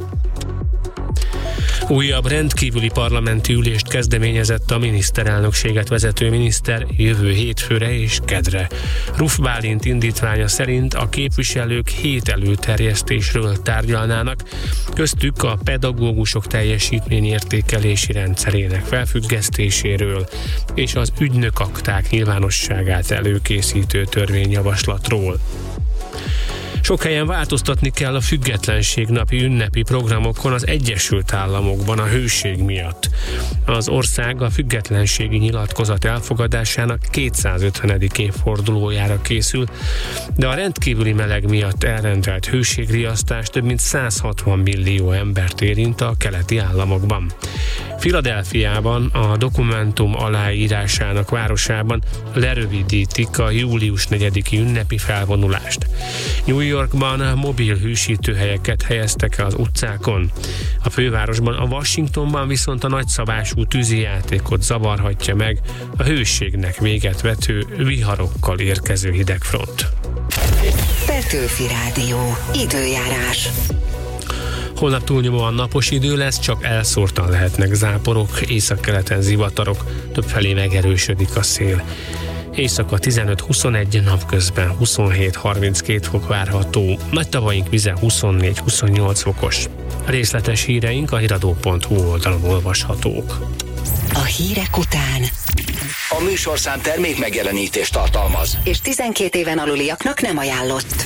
Újabb rendkívüli parlamenti ülést kezdeményezett a miniszterelnökséget vezető miniszter jövő hétfőre és kedre. Ruf Bálint indítványa szerint a képviselők hét előterjesztésről tárgyalnának, köztük a pedagógusok teljesítményértékelési rendszerének felfüggesztéséről és az ügynökakták nyilvánosságát előkészítő törvényjavaslatról. Sok helyen változtatni kell a függetlenség napi ünnepi programokon az Egyesült Államokban a hőség miatt. Az ország a függetlenségi nyilatkozat elfogadásának kétszázötvenedik évfordulójára készül, de a rendkívüli meleg miatt elrendelt hőségriasztás több mint száz hatvan millió embert érint a keleti államokban. Philadelphiában, a dokumentum aláírásának városában lerövidítik a július negyediki ünnepi felvonulást. New Yorkban mobil hűsítőhelyeket helyeztek el az utcákon. A fővárosban, a Washingtonban viszont a nagyszabású tűzijátékot zavarhatja meg a hőségnek véget vető viharokkal érkező hidegfront. Petőfi Rádió. Időjárás. Holnap túlnyomóan napos idő lesz, csak elszórtan lehetnek záporok, északkeleten zivatarok, többfelé megerősödik a szél. Éjszaka tizenöt-huszonegy, napközben huszonhét-harminckét fok várható, nagy tavaink vize huszonnégy-huszonnyolc fokos. Részletes híreink a híradó pont hu oldalon olvashatók. A hírek után. A műsorszám termék megjelenítést tartalmaz. És tizenkét éven aluliaknak nem ajánlott.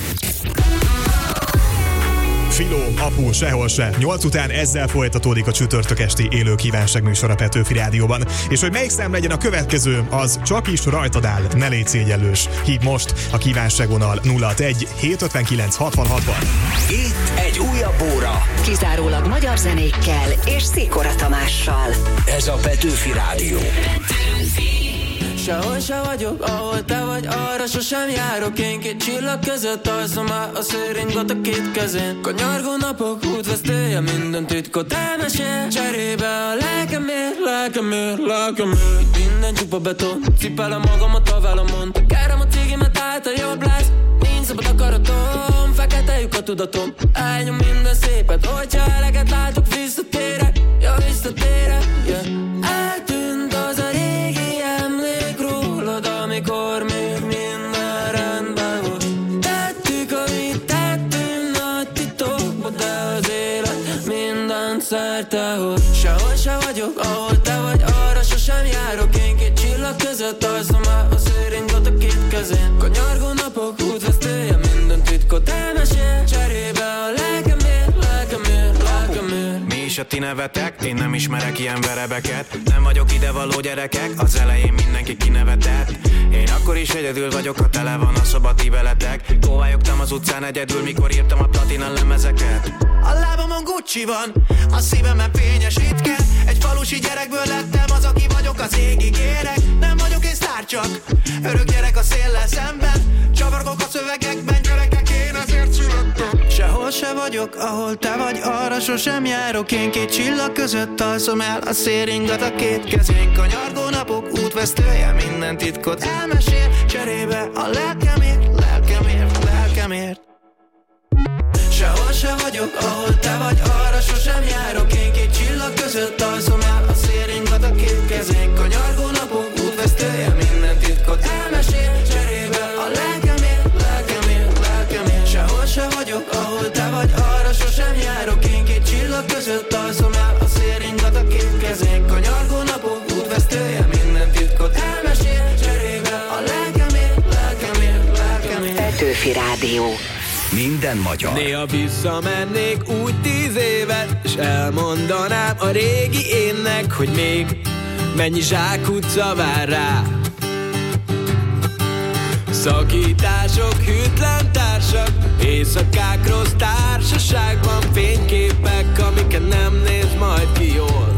Filó, apu, sehol se. Nyolc után ezzel folytatódik a csütörtök esti élő kívánságműsor a Petőfi Rádióban. És hogy melyik szám legyen a következő, az csak is rajtad áll, ne légy szégyellős. Hív most a kívánságvonal nulla hatvanegy hétszázötvenkilenc hatvan hatvan. Itt egy újabb óra. Kizárólag magyar zenékkel és Szikora Tamással. Ez a Petőfi Rádió. Sehol se vagyok, ahol te vagy, arra sosem járok. Én két csillag között alszom át a szőringot a két kezén. Kanyargó napok útvesztője, minden titkot elmesél. Cserébe a lelkemért, lelkemért, lelkemért. Minden csupa beton, cipelem magamat a velemon. Kárem a cigimet állt a jobb lesz. Nincs szabad akaratom, fekete lyuk a tudatom. Elnyom minden szépet, hogyha eleget látok, visszatérek. Ja, visszatérek, yeah. Eltűnt az a régi emlék rólad, amikor még minden rendben volt. Tettük, amit tettünk nagy titokba, de az élet mindent szerte hoz. Sehol se vagyok, ahol te vagy, arra sosem járok. Én két csillag között alszom át a szőringot a két kezén. Kanyargó napok útvesztője, minden titkot elmesél. Cserébe a lelkemért, lelkemért, lelkemért. Mi is a ti nevetek? Én nem ismerek ilyen verebeket. Nem vagyok idevaló gyerekek, az elején mindenki kinevetett. Én akkor is egyedül vagyok, ha tele van a szoba ti veletek. Kóvályogtam az utcán egyedül, mikor írtam a platina lemezeket. A lábamon Gucci van, a szívemen fényes ritke. Egy falusi gyerekből lettem az, aki vagyok, az égig érek. Nem vagyok én sztár, csak örök gyerek a széllel szemben. Csavargok a szövegekben, gyerekek, én ezért születtem. Sehol se vagyok, ahol te vagy, arra sosem járok. Én két csillag között alszom el a széringat a két kezén. Kanyargó napok útvesztője, minden titkot elmesél. Cserébe a lelkemért, lelkemért, lelkemért. Sehol se vagyok, ahol te vagy, arra sosem járok. Én két csillag között alszom el a széringat a két kezén. Kanyargó napok útvesztője, minden titkot elmesél. Cserébe a lelkemért, lelkemért, lelkemért. Sehol se vagyok, ahol te vagy, arra sosem járok. Én két csillag között alszom el a széringat a két kezén. Kanyargó napok útvesztője, minden titkot elmesél. Cserébe a lelkemért, lelkemért, lelkemért. Petőfi Rádió. Minden magyar. Néha visszamennék úgy tíz évet, és elmondanám a régi énnek, hogy még mennyi zsákutca vár rá. Szakítások, hűtlen társak, éjszakák rossz társaságban, fényképek, amiket nem néz majd ki jól.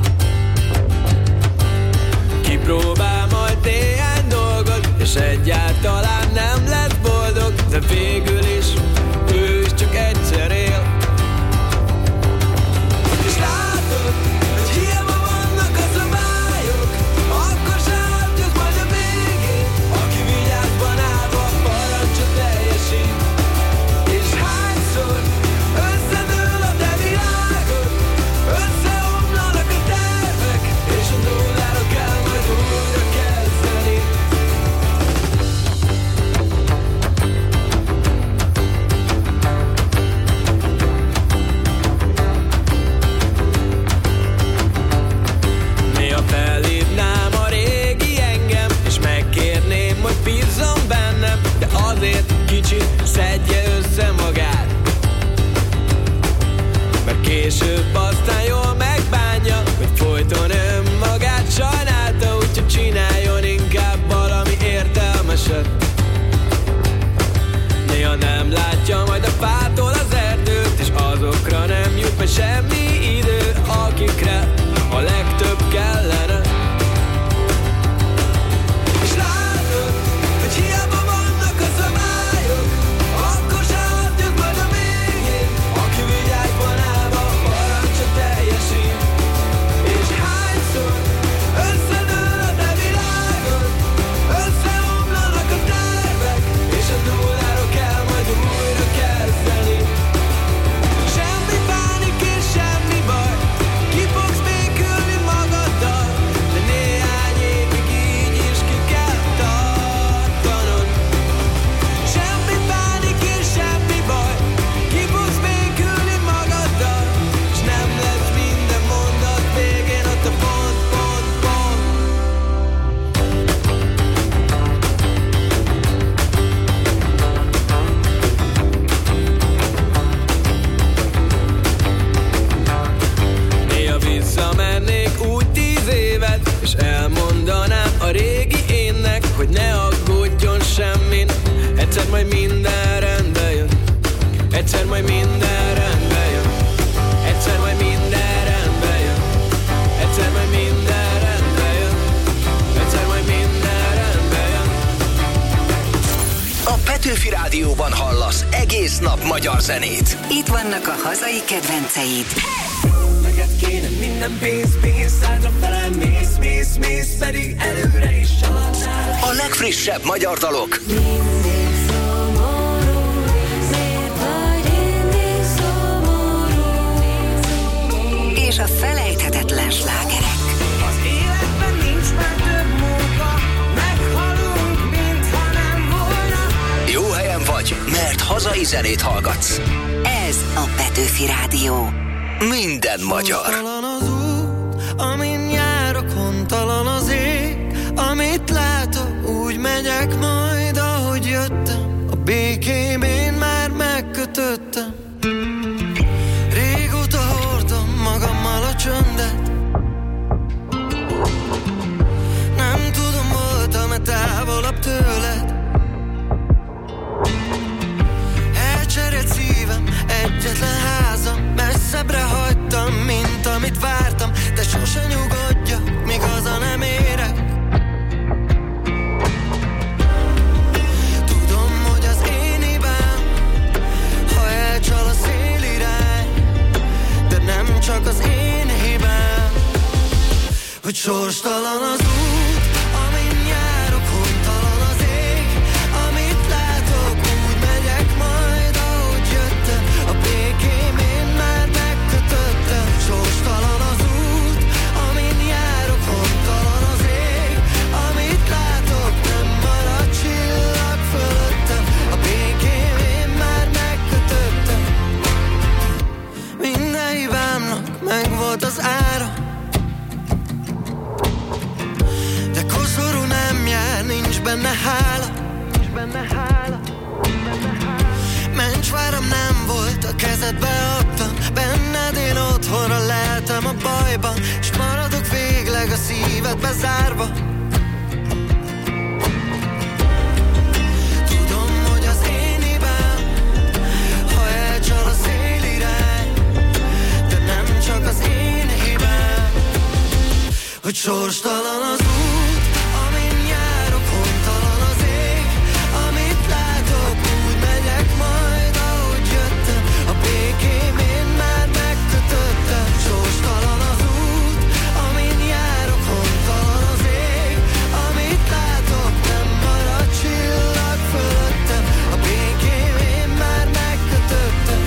Kipróbál majd néhány dolgot, és egyáltalán nem lesz boldog, de végül is ő is csak egyszer él. És látod, hogy hiába vannak a szabályok, akkor se átjössz majd a végén. Aki vigyázban állva parancsot teljesít. És hányszor összedől a te világod, összeomlanak a tervek, és a nullára kell majd újra kezdeni. Petőfi Rádióban hallasz egész nap magyar zenét. Itt vannak a hazai kedvenceid. Neked kéne minden pénz, pénz, hátra felem, mész, mész, mész, pedig előre is családnál. A legfrissebb magyar dalok. Mindig szomorú, miért vagy mindig szomorú? És a felejthetetlen slágerek. Az életben nincs már több munka, meghalunk, mintha nem volna. Jó helyen vagy, mert hazai zenét hallgatsz. Ez a Petőfi Rádió. Minden magyar. Hontalan az út, amin járok, hontalan az ég, amit látok, úgy megyek majd, ahogy jöttem. A békém én már megkötöttem. Régóta hordom magammal a csöndet. Nem tudom, voltam-e távolabb tőled. Elcserélt szívem, egyetlen házam, messzebbre hagytam, mint amit vártam, de sose nyugodjak, míg haza nem érek. Tudom, hogy az én hibám, ha elcsal a szélirány, de nem csak az én hibám, hogy sorstalan az út, amin járok, hontalan az ég, amit látok, úgy megyek majd, ahogy jöttem. A békém én már megkötöttem. Sorstalan az út, amin járok, hontalan az ég, amit látok, nem marad csillag fölöttem. A békém én már megkötöttem. Minden hibámnak megvolt az ára, de koszorú nem jár, nincs benne hála. Mencsváram nem volt, a kezedbe adtam, benned én otthonra lehetem a bajban, s maradok végleg a szívedbe zárva. Tudom, hogy az én hibám, ha elcsal a szélirány, de nem csak az én hibám, hogy sorstalan az út, amin járok, hontalan az ég, amit látok, úgy megyek majd, ahogy jöttem. A békém én már megkötöttem. Sorstalan az út, amin járok, hontalan az ég, amit látok, nem marad csillag fölöttem. A békém én már megkötöttem.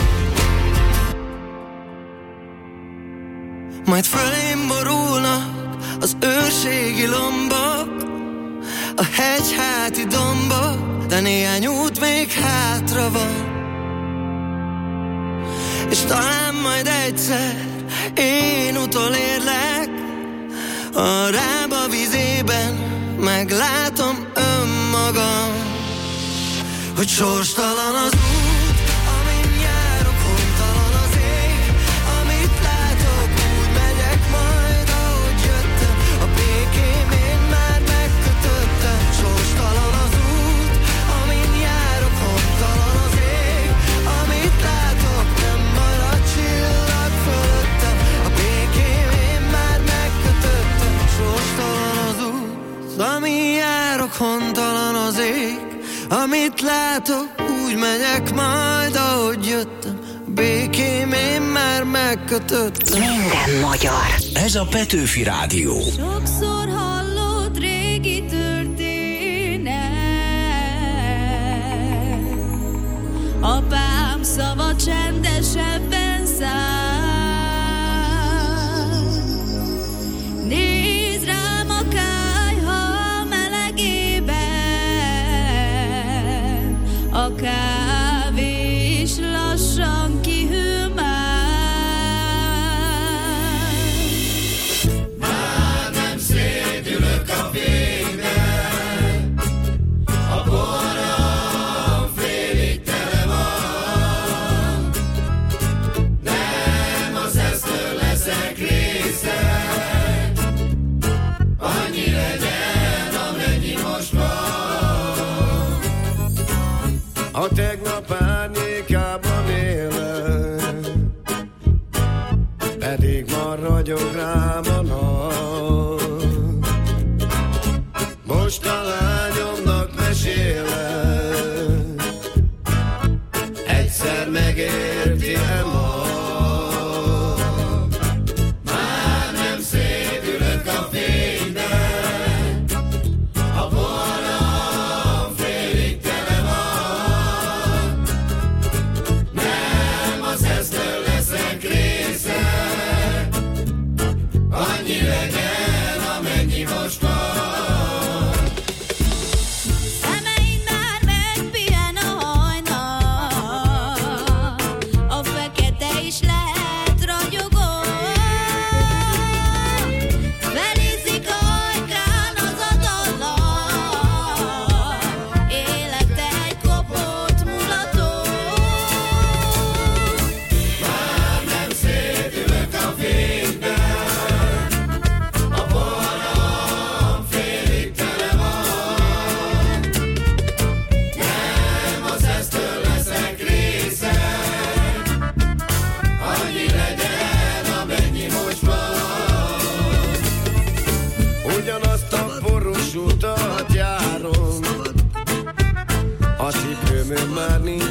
Majd fölém borulnak az őrségi lombok, a hegyháti dombok, de néhány út még hátra van. És talán majd egyszer én utolérlek, a rába vizében meglátom önmagam, hogy sorstalan az út, amin járok, hontalan az ég, amit látok, úgy megyek majd, ahogy jöttem. A békém én már megkötöttem. Sorstalan az út, amin járok, hontalan az ég, amit látok, nem marad csillag fölöttem. A békém én már megkötöttem. Sorstalan az út, amin járok, hontalan az ég, amit látok, úgy megyek majd, ahogy jöttem. Békém én már megkötöttem. Minden magyar. Ez a Petőfi Rádió. Sokszor hallott régi történet, apám szava csendesebben száll. Nézd rám a kályha melegében, a kávé is lassan kihűl már. Már nem szédülök a fényben, a poharam félig tele van. Nem az esztől leszek részeg, annyi legyen, amennyi most van. A tegnap árnyékában élek, pedig ma ragyog rám a nap. Most a lányomnak mesélek,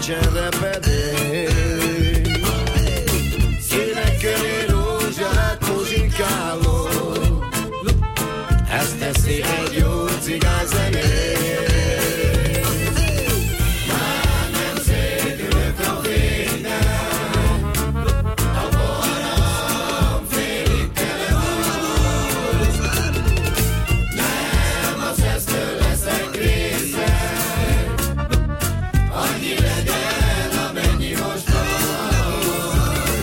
nincsen repedék. Színek köré rózsát muzsikáló, ezt teszi egy jó cigány zenét. Már nem szédülök a fénynek, a borom félig tele van. Nem az esztől leszek része, annyi legyen, amennyi most van.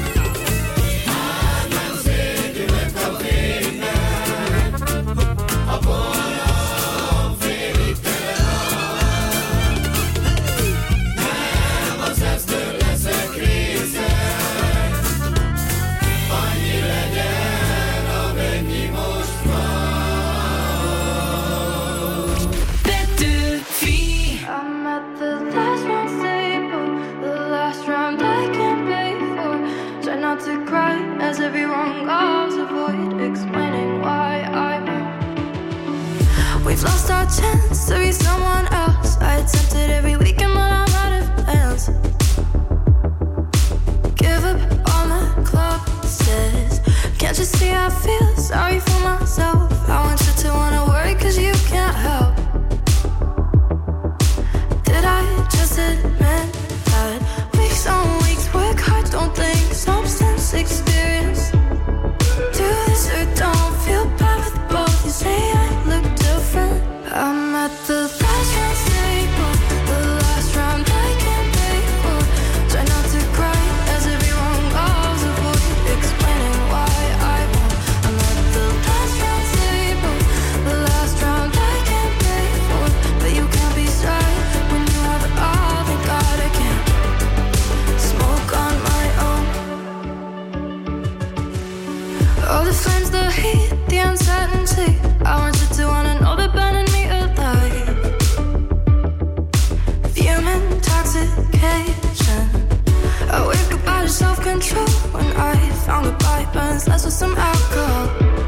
Már nem szédülök a fénynek, a borom félig tele van. Nem az esztől leszek része, annyi legyen, amennyi most van. Petőfi. I'm at the last round table, the last round I can't pay for. Try not to cry as everyone goes, avoid explaining why I won't. We've lost our chance to be someone else. I attempt it every weekend, but I'm out of plans. Give up on the club says, can't you see I feel sorry for myself? I want you to wanna worry cause you can't help. Did I just admit that weeks on weeks work hard, don't think substance experience? Do this or don't feel bad with both. You say I look different. I'm at the last round table, the last round I can't pay for. Try not to cry as everyone goes, avoid explaining why I won't. I'm at the last round table, the last round I can't pay for. But you can't be sad when you have it all. Thank God I can't smoke on my own. All the flames, the heat, the uncertainty. I want you to wanna know they're burning me alive. Fuming intoxication. I wake up out of self-control when I found goodbye burns less with some alcohol.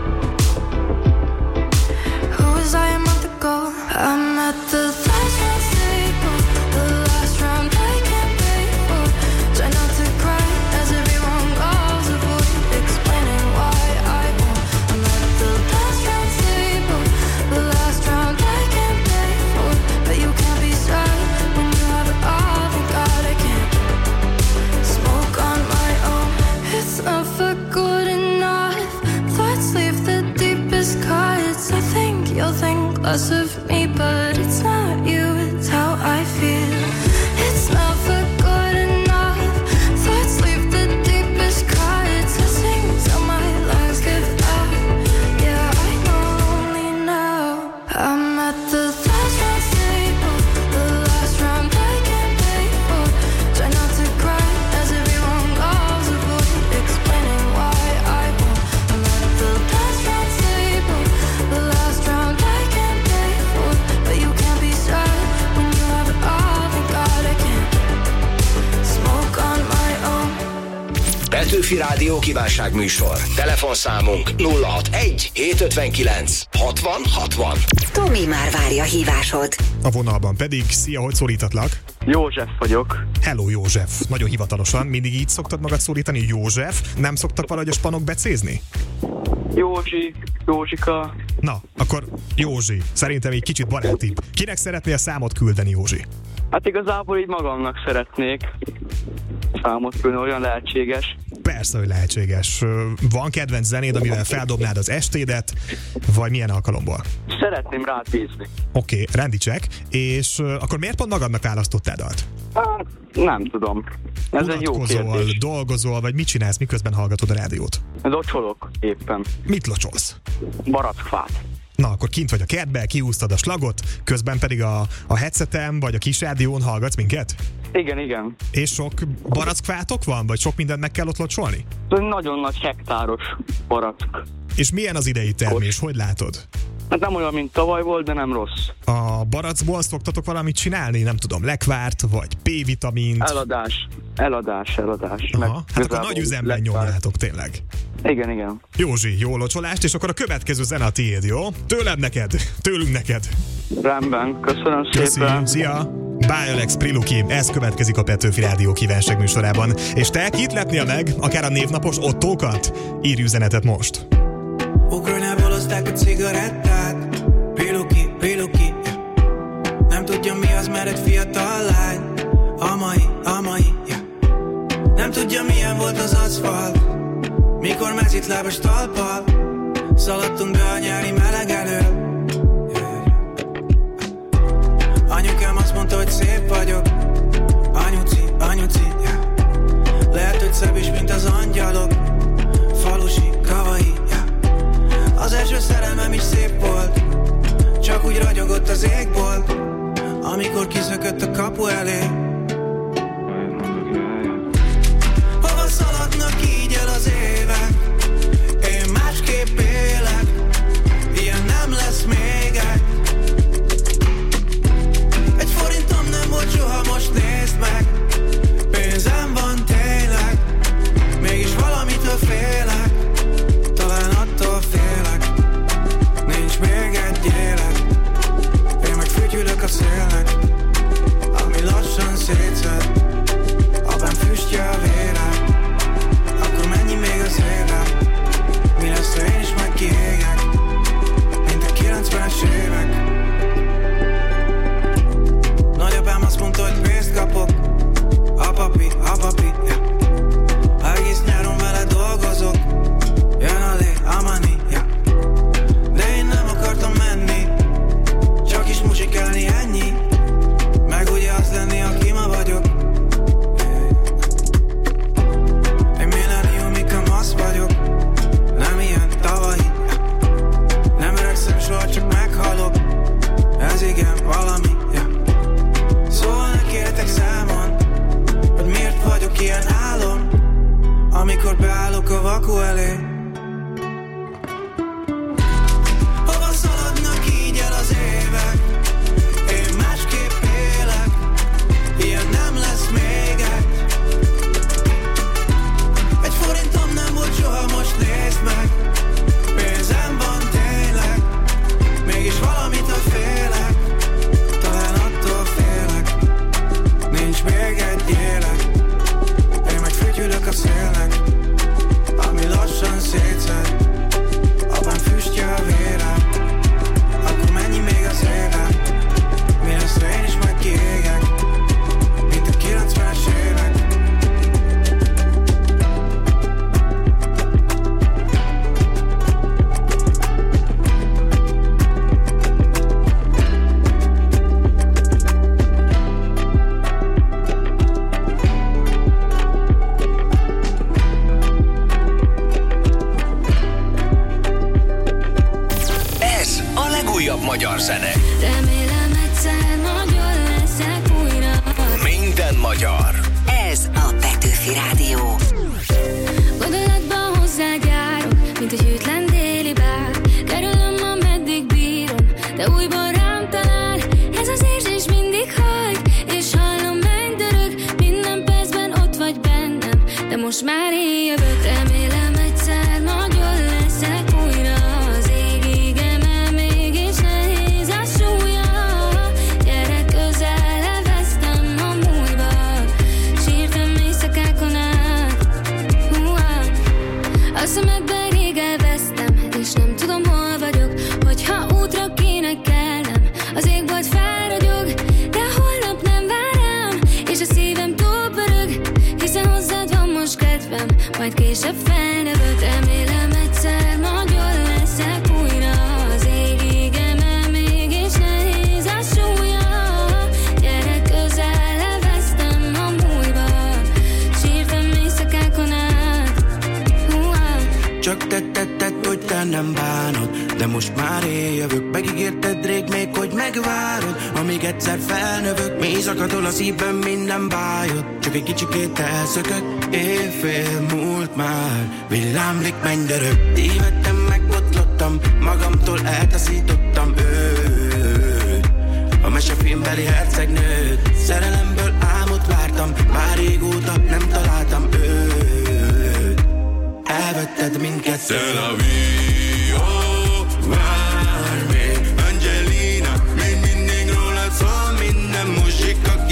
Who was I a month ago? I'm at the last round table, the last round I can't pay for. Try not to cry as everyone goes, avoid explaining why I won't. I'm at the last round table, the last round I can't pay for. But you can't be sad when you have it all. Thank God I can't smoke on my own. It's never good enough. Thoughts leave the deepest cuts. I think you'll think less of me, but it's not you, it's how I feel. It's never good enough. Thoughts leave the deepest cuts. I sing till my lungs give out. Yeah, I know only now. I'm at the last round table, the last round I can't pay for. Try not to cry as everyone goes, avoid explaining why I won't. I'm at the last round table, the last round I can't pay for. But you can't be sad when you have it all. Thank God I can't smoke on my own. Petőfi Rádió kívánságműsor. Telefonszámunk nulla hatvanegy hétszázötvenkilenc hatvan hatvan. Tomi már várja hívásod. A vonalban pedig, szia, hogy szólítatlak? József vagyok. Hello József, nagyon hivatalosan. Mindig így szoktad magad szólítani, József? Nem szoktak valahogy a spanok becézni? Józsi, Józsika. Na, akkor Józsi, szerintem egy kicsit barátibb. Kinek szeretnél számot küldeni, Józsi? Hát igazából így magamnak szeretnék számot küldeni, olyan lehetséges. Persze, hogy lehetséges. Van kedvenc zenéd, amivel feldobnád az estédet, vagy milyen alkalomból? Szeretném rád bízni. Oké, okay, rendi check. És uh, akkor miért pont magadnak választottál dalt? Hát, nem tudom. Ez egy jó kérdés. Dolgozol, vagy mit csinálsz, miközben hallgatod a rádiót? Locsolok éppen. Mit locsolsz? Barackfát. Na, akkor kint vagy a kertbe, kihúztad a slagot, közben pedig a, a headsetem vagy a kis rádión hallgatsz minket? Igen, igen. És sok barackfátok van, vagy sok mindent meg kell ott locsolni? Nagyon nagy hektáros barack. És milyen az idei termés, hogy látod? Hát nem olyan, mint tavaly volt, de nem rossz. A barackból szoktatok valamit csinálni? Nem tudom, lekvárt, vagy B-vitamint? Eladás, eladás, eladás. Aha, hát akkor nagy üzemben nyomjátok tényleg. Igen, igen. Józsi, jó locsolást, és akkor a következő zene a tiéd, jó? Tőled neked, tőlünk neked. Rendben, köszönöm Köszi, szépen. szia! Bialex Priluki, ez következik a Petőfi Rádió kívánság műsorában. És te kit letnél meg, akár a névnapos Ottókat? Írj üzenetet most! Ukrajnából hozták a cigarettát, Priluki, Priluki, yeah. Nem tudja mi az, mert egy fiatal lány, a mai, a mai, yeah. Nem tudja milyen volt az aszfalt, mikor mezitlábas talpal szaladtunk be a nyári meleg elől. Anyukám azt mondta, hogy szép vagyok, anyuci, anyuci, yeah. Lehet, hogy szebb is, mint az angyalok, falusi, kavai, yeah. Az első szerelmem is szép volt, csak úgy ragyogott az égbolt, amikor kiszökött a kapu elé. Hova szaladnak így el az évek, én másképp élek, ilyen nem lesz még egy. Egy forintom nem volt soha, most nézd meg, pénzem van tényleg, mégis valamitől félek, talán attól félek, nincs még egy élet, én meg fütyülök a szélnek, ami lassan szétszed, abban füstje a vérem, akkor mennyi még az éve, mi lesz, ha én is majd kiégek, mint a kilencvenes évek. Nagyapám azt mondta, hogy pénzt kapok, a papi, a papi, yeah. Egész nyáron vele dolgozok, jön a lé, a money, yeah. De én nem akartam menni, csak is muzsikálni, ennyi, meg ugye az lenni, aki ma vagyok, yeah. Én millenniumi kamasz vagyok, nem ilyen tavalyi, yeah. Nem öregszem soha, csak meghalok, ez igen valami, yeah. Szóval ne kértek számon, hogy miért vagyok ilyen álom, amikor beállok a vaku elé. Hova szaladnak így el az évek, én másképp élek, ilyen nem lesz még egy. Egy forintom nem volt soha, most nézd meg, pénzem van tényleg, mégis valamitől félek, talán attól félek, nincs még egy élet, én meg fütyülök a szélnek, ami lassan szétszed, abban füstje a vérem, akkor mennyi még az éve, mi lesz, ha én is majd kiégek, mint a kilencvenes évek. Magyar zene. Remélem egyszer nagyon leszek újra. Minden magyar. Ez a Petőfi Rádió. Gondolatban hozzád járok, mint egy hűtlen déli bár. Kerülöm, ameddig bírom, de újból rám talál. Ez az érzés mindig hagy, és hallom mennydörög. Minden percben ott vagy bennem, de most már én jövök. Remélem egyszer nagyon leszek újra. A szemedben rég elvesztem, és nem tudom, hol vagyok, hogyha útra kéne kelnem. Az égbolt felragyog, de holnap nem vár rám, és a szívem túl pörög, hiszen hozzád van most kedvem, majd később felnövök. Remélem egyszer nagyon leszek újra. Az égig emel, mégis nehéz a súlya. Gyere közel, elvesztem a múlva, sírtam éjszakákon át. Csak te tetted, hogy te nem bánod, de most már én jövök. Megígérted rég még, hogy megvárod, amíg egyszer felnövök. Mély zakatol a szívben minden bájod, csak egy kicsikét elszökök. Éjfél múlt már, villámlik mennydörög. Tévedtem, megbotlottam, magamtól eltaszítottam őt, a mesefilmbeli hercegnőt. Szerelemből álmot vártam, már régóta nem találtam őt. Elvetted mindkettőt. C'est la vie, oh, vár még Angelina, még mindig rólad szól minden muzsika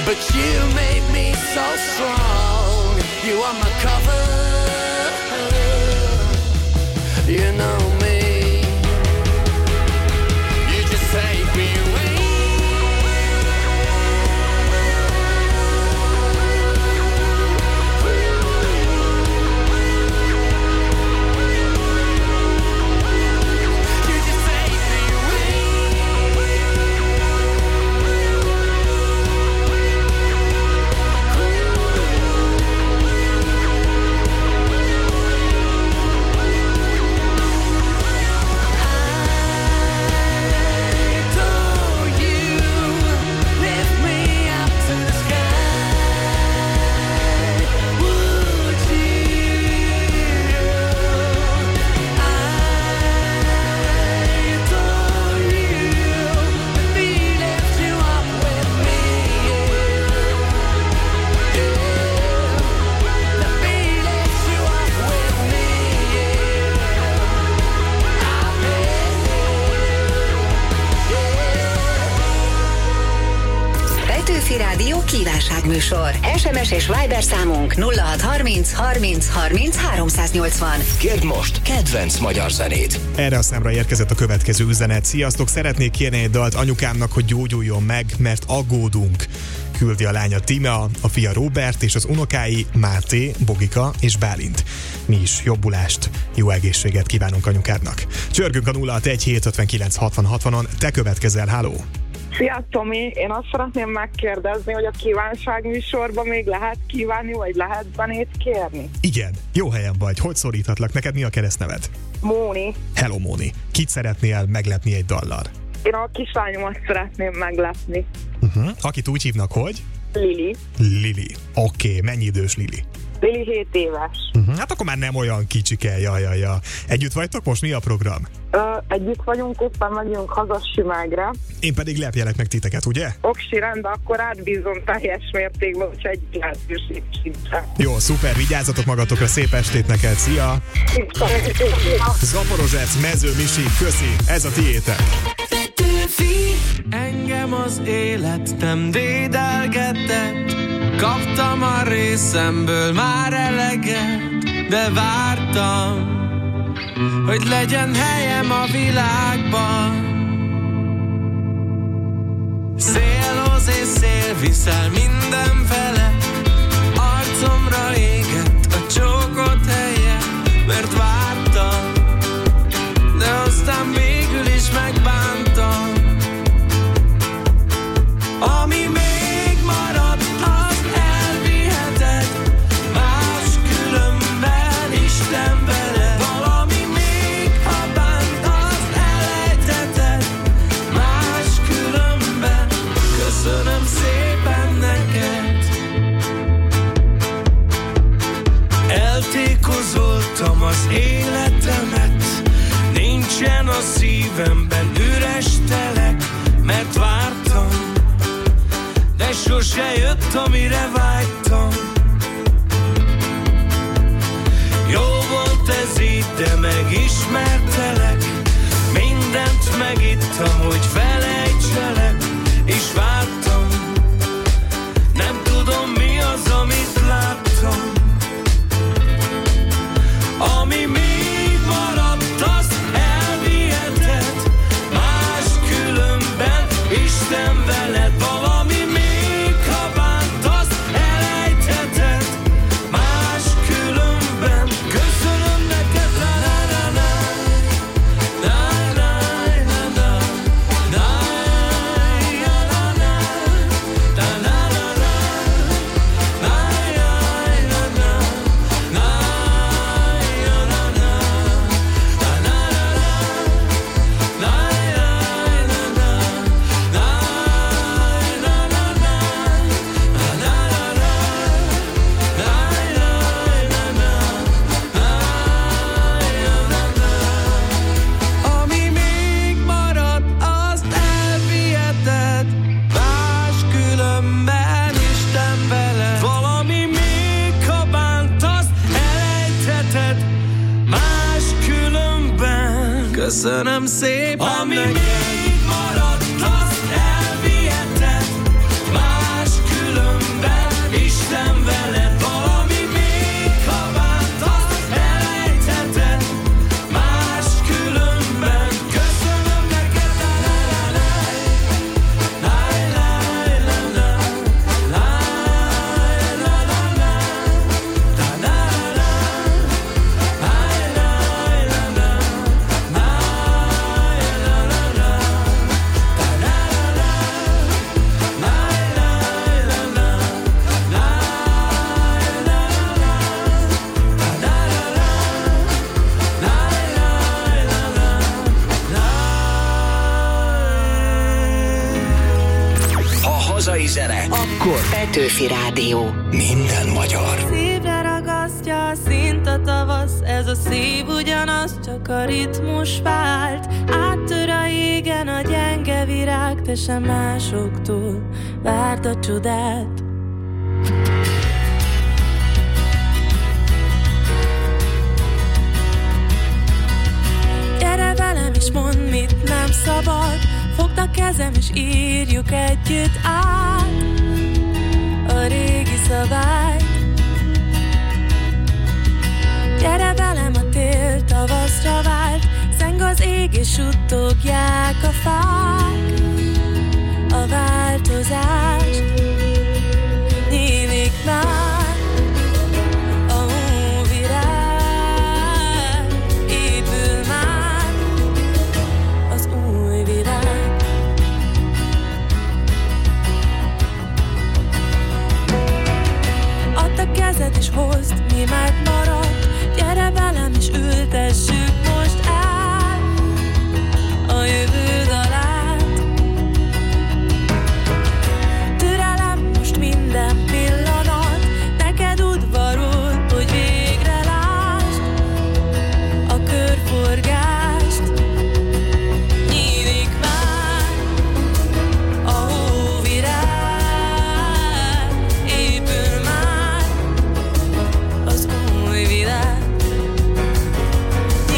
but you made me so strong. You are my cover, you know me. You just take me away. Rádió kívánságműsor. es em es és Viber számunk nulla hat harminc harminc harminc háromszáznyolcvan. Kérd most kedvenc magyar zenét. Erre a számra érkezett a következő üzenet. Sziasztok, szeretnék kérni egy dalt anyukámnak, hogy gyógyuljon meg, mert aggódunk. Küldi a lánya Tímea, a fia Róbert és az unokái Máté, Bogika és Bálint. Mi is jobbulást, jó egészséget kívánunk anyukádnak. Csörgünk a nulla hat egy hét ötvenkilenc hatvan hatvanon, te következel, háló! Szia, Tomi! Én azt szeretném megkérdezni, hogy a kívánságműsorban még lehet kívánni, vagy lehet zenét kérni? Igen, jó helyen vagy. Hogy szólíthatlak? Neked mi a keresztneved? Móni. Hello, Móni. Kit szeretnél meglepni egy dallal? Én a kislányomat szeretném meglepni. Uh-huh. Akit úgy hívnak, hogy? Lili. Lili. Oké, okay. Mennyi idős Lili? Lili hét éves. Uh-huh. Hát akkor már nem olyan kicsike, jaj, jaj, jaj. Együtt vagytok most? Mi a program? Ö, együtt vagyunk, éppen megyünk haza Simágra. Én pedig lepjelek meg titeket, ugye? Oksi, rend, akkor átbízom teljes mértékben, hogy egy lehetőség sincsen. Jó, szuper, vigyázzatok magatokra, szép estét neked, szia! Zaporozsec, Mező Misi, köszi, ez a tiétek! Engem az élet nem dédelgetett, kaptam a részemből már eleget, de vártam, hogy legyen helyem a világban. Szélhoz és szél viszel mindenfele, arcomra égett a csókot helye, mert vártam, de aztán végül is megbántam. Ami még maradt, az elviheted, más különben Isten veled. Valami még, ha bánt, az elejtheted, más különben köszönöm szépen neked. Eltékozoltam az életemet, nincsen a szívemben üres telek, mert vártam, de sose jött, amire vágytam. Jó volt ez így, de megismertelek, mindent megittam, hogy felejtselek, és vártam, nem tudom mi az, amit láttam. Ami még maradt, azt elviheted, más különben Isten veled. Valami még, ha bánt, azt elejtheted, más különben köszönöm neked. La la la la, la la la la, la la la la, la la la la, la la la la, la. Ami még maradt, azt elviheted, más különben Isten veled. Valami még, ha bánt, azt elejtheted, más különben köszönöm szépen. Ami még maradt, azt elviheted, más különben Akkor Petőfi Rádió. Minden magyar. Szívre ragasztja a szint a tavasz, ez a szív ugyanaz, csak a ritmus vált. Áttör a égen a gyenge virág, te sem másoktól várd a csodát. Gyere velem és mondd, mit nem szabad, fogd a kezem és írjuk együtt át a régi szabályt. Gyere velem, a tél tavaszra vált, zeng az ég és suttogják a fák. A változás nyílik már, a hóvirág épül már, az új világ. Add a kezed és hozd, mi megmaradt, gyere velem és ültessük most el a jövő dalát. Türelem most minden pillanat, neked udvarol, hogy végre lásd a körforgást. Nyílik már a hóvirág, épül már az új világ.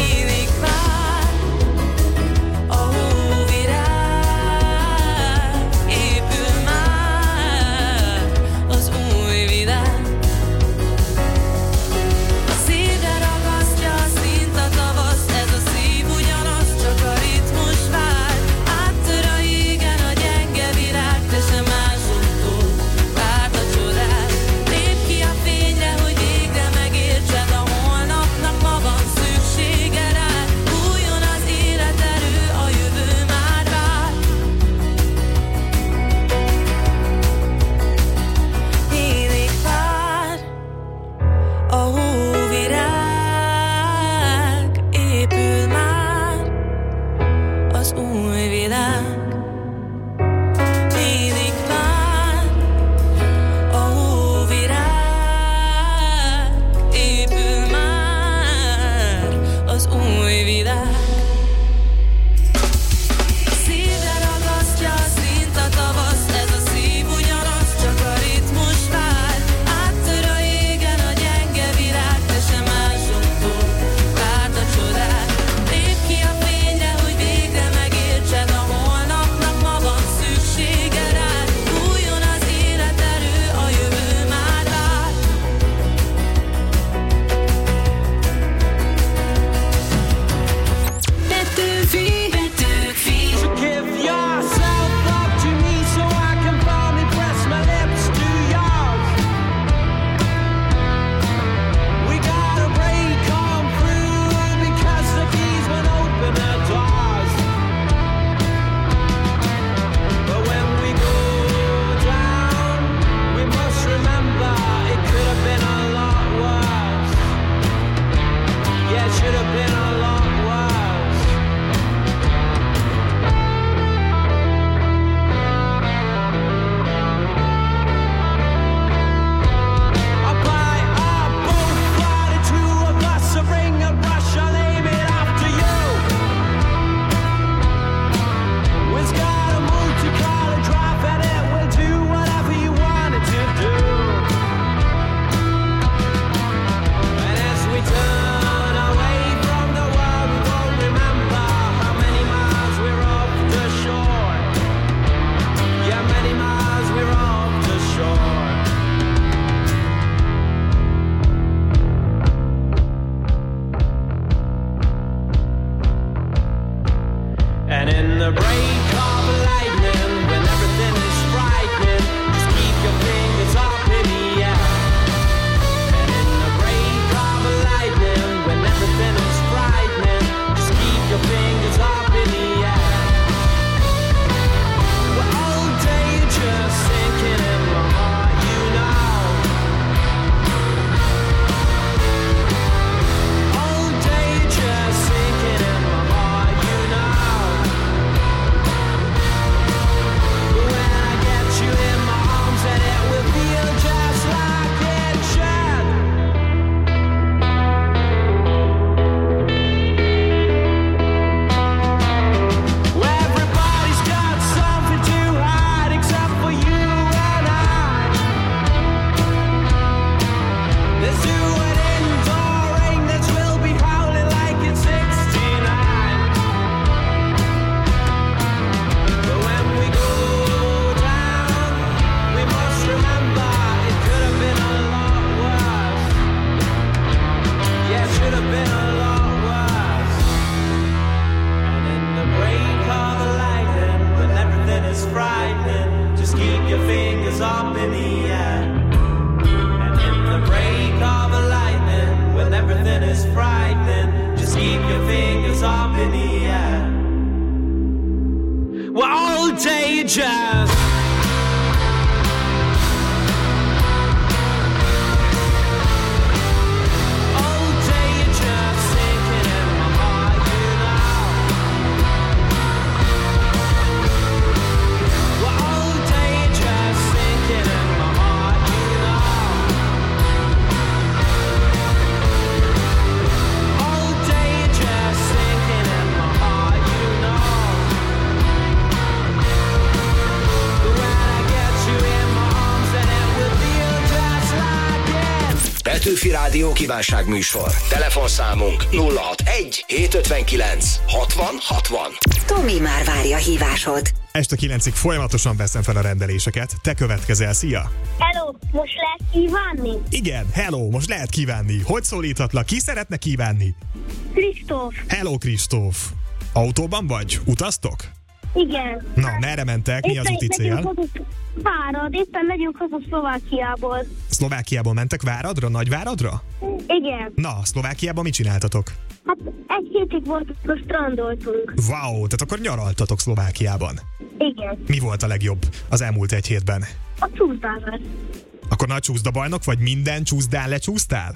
in the air. And in the break of a lightning, when everything is frightening, just keep your fingers up in the air. We're all danger. Petőfi Rádió kívánságműsor. Telefonszámunk nulla hatvanegy hétszázötvenkilenc hatvan hatvan. Tomi már várja hívásod. Este kilencig folyamatosan veszem fel a rendeléseket. Te következel, szia! Hello, most lehet kívánni? Igen, hello, most lehet kívánni. Hogy szólíthatlak? Ki szeretne kívánni? Kristóf. Hello, Kristóf. Autóban vagy? Utaztok? Igen. Na, merre mentek? Mi az úti cél? Várad, éppen megyünk haza Szlovákiából. Szlovákiából mentek Váradra, Nagyváradra? Igen. Na, Szlovákiában mit csináltatok? Hát egy hétig voltunk, most strandoltunk. Wow, tehát akkor nyaraltatok Szlovákiában. Igen. Mi volt a legjobb az elmúlt egy hétben? A csúszdálat. Akkor nagy csúszdabajnok, vagy minden csúszdán lecsúsztál?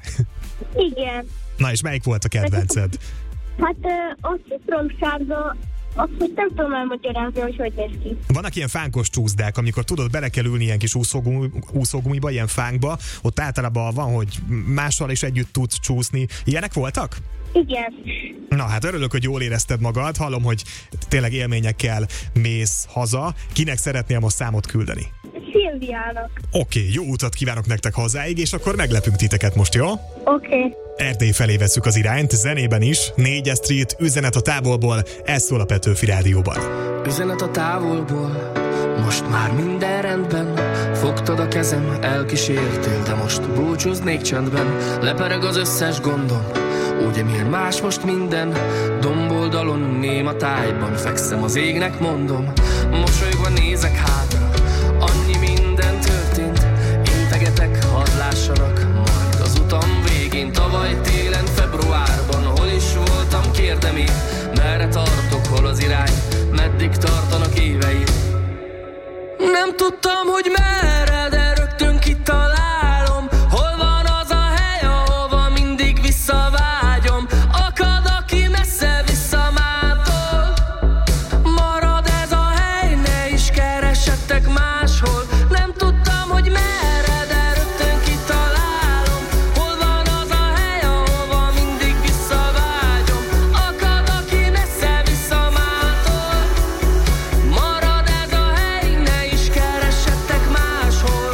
Igen. Na és melyik volt a kedvenced? Hát a citromsárga, azt, hogy nem tudom elmagyarázni, hogy hogy néz ki. Vannak ilyen fánkos csúszdák, amikor tudod, bele kell ülni ilyen kis úszógumi, úszógumiba, ilyen fánkba, ott általában van, hogy mással is együtt tudsz csúszni. Ilyenek voltak? Igen. Na hát örülök, hogy jól érezted magad, hallom, hogy tényleg élményekkel mész haza. Kinek szeretnél most számot küldeni? Szilviának. Oké, okay, jó utat kívánok nektek hazáig, és akkor meglepünk titeket most, jó? Oké. Okay. Erdély felé veszük az irányt, zenében is. négyes Street, üzenet a távolból, ez szól a Petőfi Rádióban. Üzenet a távolból, most már minden rendben. Fogtad a kezem, elkísértél, de most búcsúznék csendben. Lepereg az összes gondom, ugye miért más most minden? Domboldalon, néma tájban fekszem, az égnek mondom. Mosolyogva nézek hátra, annyi minden történt. Integetek, hadd lássanak, majd az utam végén. Tavaly télen, februárban, hol is voltam, kérdem én. Merre tartok, hol az irány, meddig tartanak éveim. Nem tudtam, hogy merre, de rögtön kitalálom. Hol van az a hely, ahova mindig visszavágyom. Akad, aki messze visszamátol. Marad ez a hely, ne is keressetek máshol. Nem tudtam, hogy merre, de rögtön kitalálom. Hol van az a hely, ahova mindig visszavágyom. Akad, aki messze visszamátol. Marad ez a hely, ne is keressetek máshol.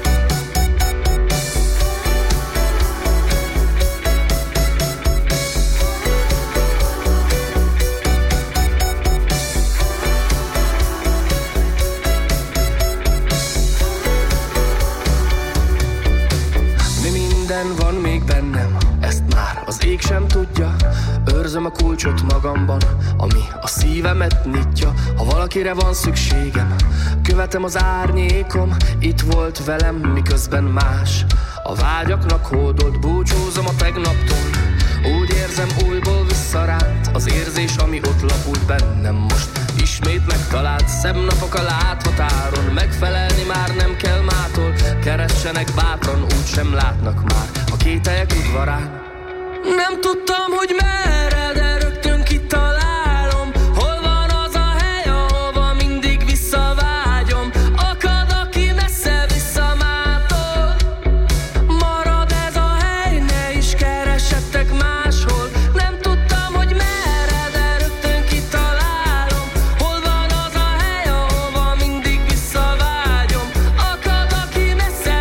Mi minden van még bennem, ezt már az ég sem tudja. Őrzöm a kulcsot magamban, ami a szívemet nyitja. Ha valakire van szükségem, követem az árnyékom. Itt volt velem, miközben más a vágyaknak hódolt. Búcsúzom a tegnaptól, úgy érzem, újból visszaránt az érzés, ami ott lapult bennem. Most ismét megtalált, szebb napok a láthatáron. Megfelelni már nem kell mától, keressenek bátran, úgy sem látnak már a kételyek udvarán. Nem tudtam, hogy merre, de rögtön kitalálom. Hol van az a hely, ahova mindig visszavágyom. Akad, aki messze visszamátol. Marad ez a hely, ne is keressetek máshol. Nem tudtam, hogy merre, de rögtön kitalálom. Hol van az a hely, ahova mindig visszavágyom. Akad, aki messze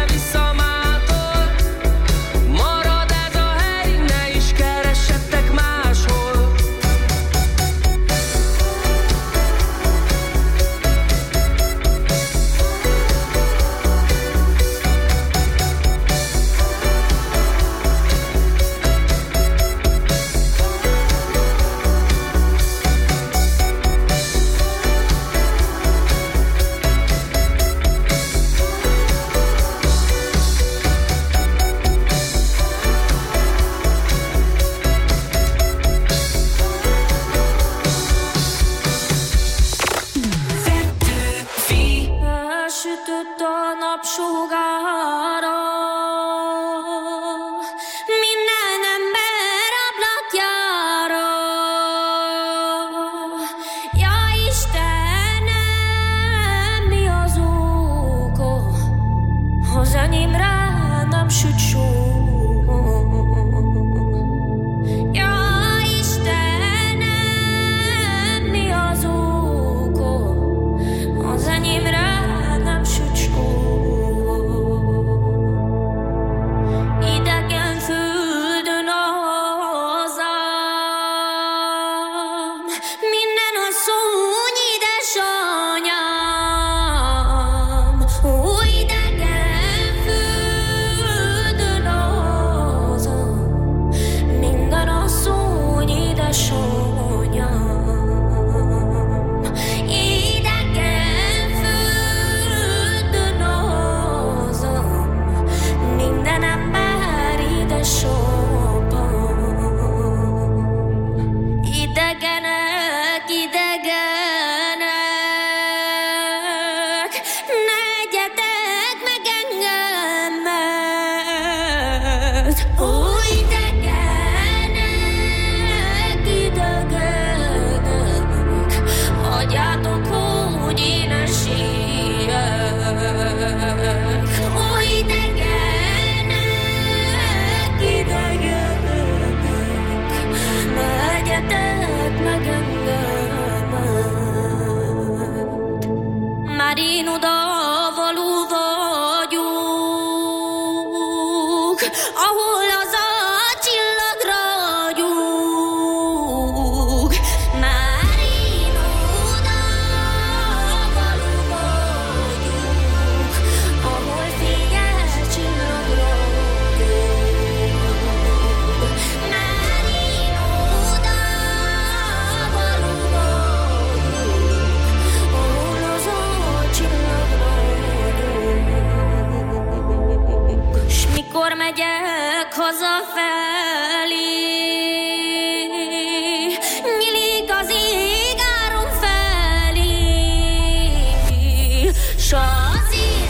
visszamátol. Marad ez a hely, ne is keressetek máshol. süt só. Ja, Istenem, mi az okom, az enyémre nem süt só. Idegen földön hazám, minden a szúny édesanyám. Ó, idegen földön hazám, minden a szúny édesanyám. Idegen földön hazám, minden ember édesapám. Idegenek, idegenek, ne egyetek meg engemet. Ó, idegenek, idegenek, hagyjátok, hogy én esélyek. Ó, idegenek, idegenek, ne egyetek meg engemet. Már én odavaló vagyok, ahol az a csillag ragyog. Már én odavaló vagyok, ahol fényes csillag ragyog. Már én odavaló vagyok, ahol az a csillag ragyog. S mikor megyek hazafelé, nyílik az ég áron felé, s azért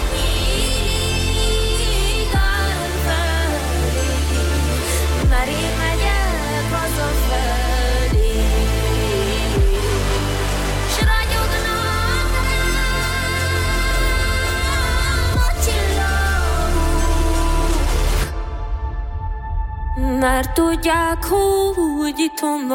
nyílik áron felé, mert én megyek hazafelé. S ragyognak rám a csillagok, mert tudják, hogy itthon